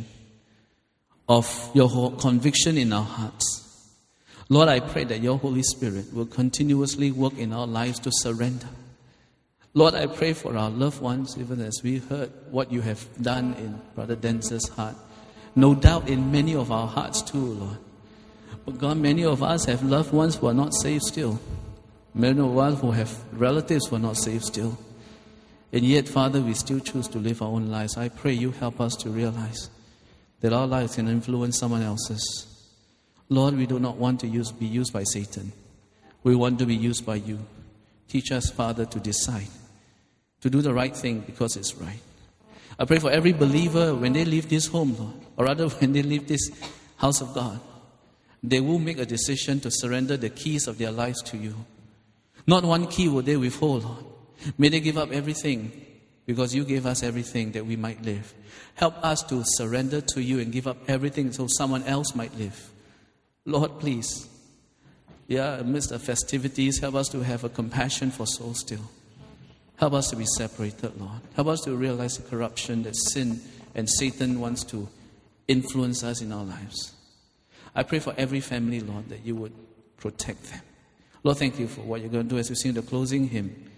of your conviction in our hearts. Lord, I pray that your Holy Spirit will continuously work in our lives to surrender. Lord, I pray for our loved ones, even as we heard what you have done in Brother Denzel's heart. No doubt in many of our hearts too, Lord. But God, many of us have loved ones who are not saved still. Many of us who have relatives who are not saved still. And yet, Father, we still choose to live our own lives. I pray you help us to realize that our lives can influence someone else's. Lord, we do not want to use, be used by Satan. We want to be used by you. Teach us, Father, to decide, to do the right thing because it's right. I pray for every believer when they leave this home, Lord, or rather when they leave this house of God, they will make a decision to surrender the keys of their lives to you. Not one key will they withhold, Lord. May they give up everything because you gave us everything that we might live. Help us to surrender to you and give up everything so someone else might live. Lord, please, yeah, amidst the festivities, help us to have a compassion for souls still. Help us to be separated, Lord. Help us to realize the corruption that sin and Satan wants to influence us in our lives. I pray for every family, Lord, that you would protect them. Lord, thank you for what you're going to do as we sing the closing hymn.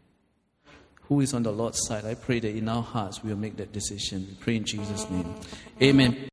Who is on the Lord's side? I pray that in our hearts we will make that decision. We pray in Jesus' name. Amen.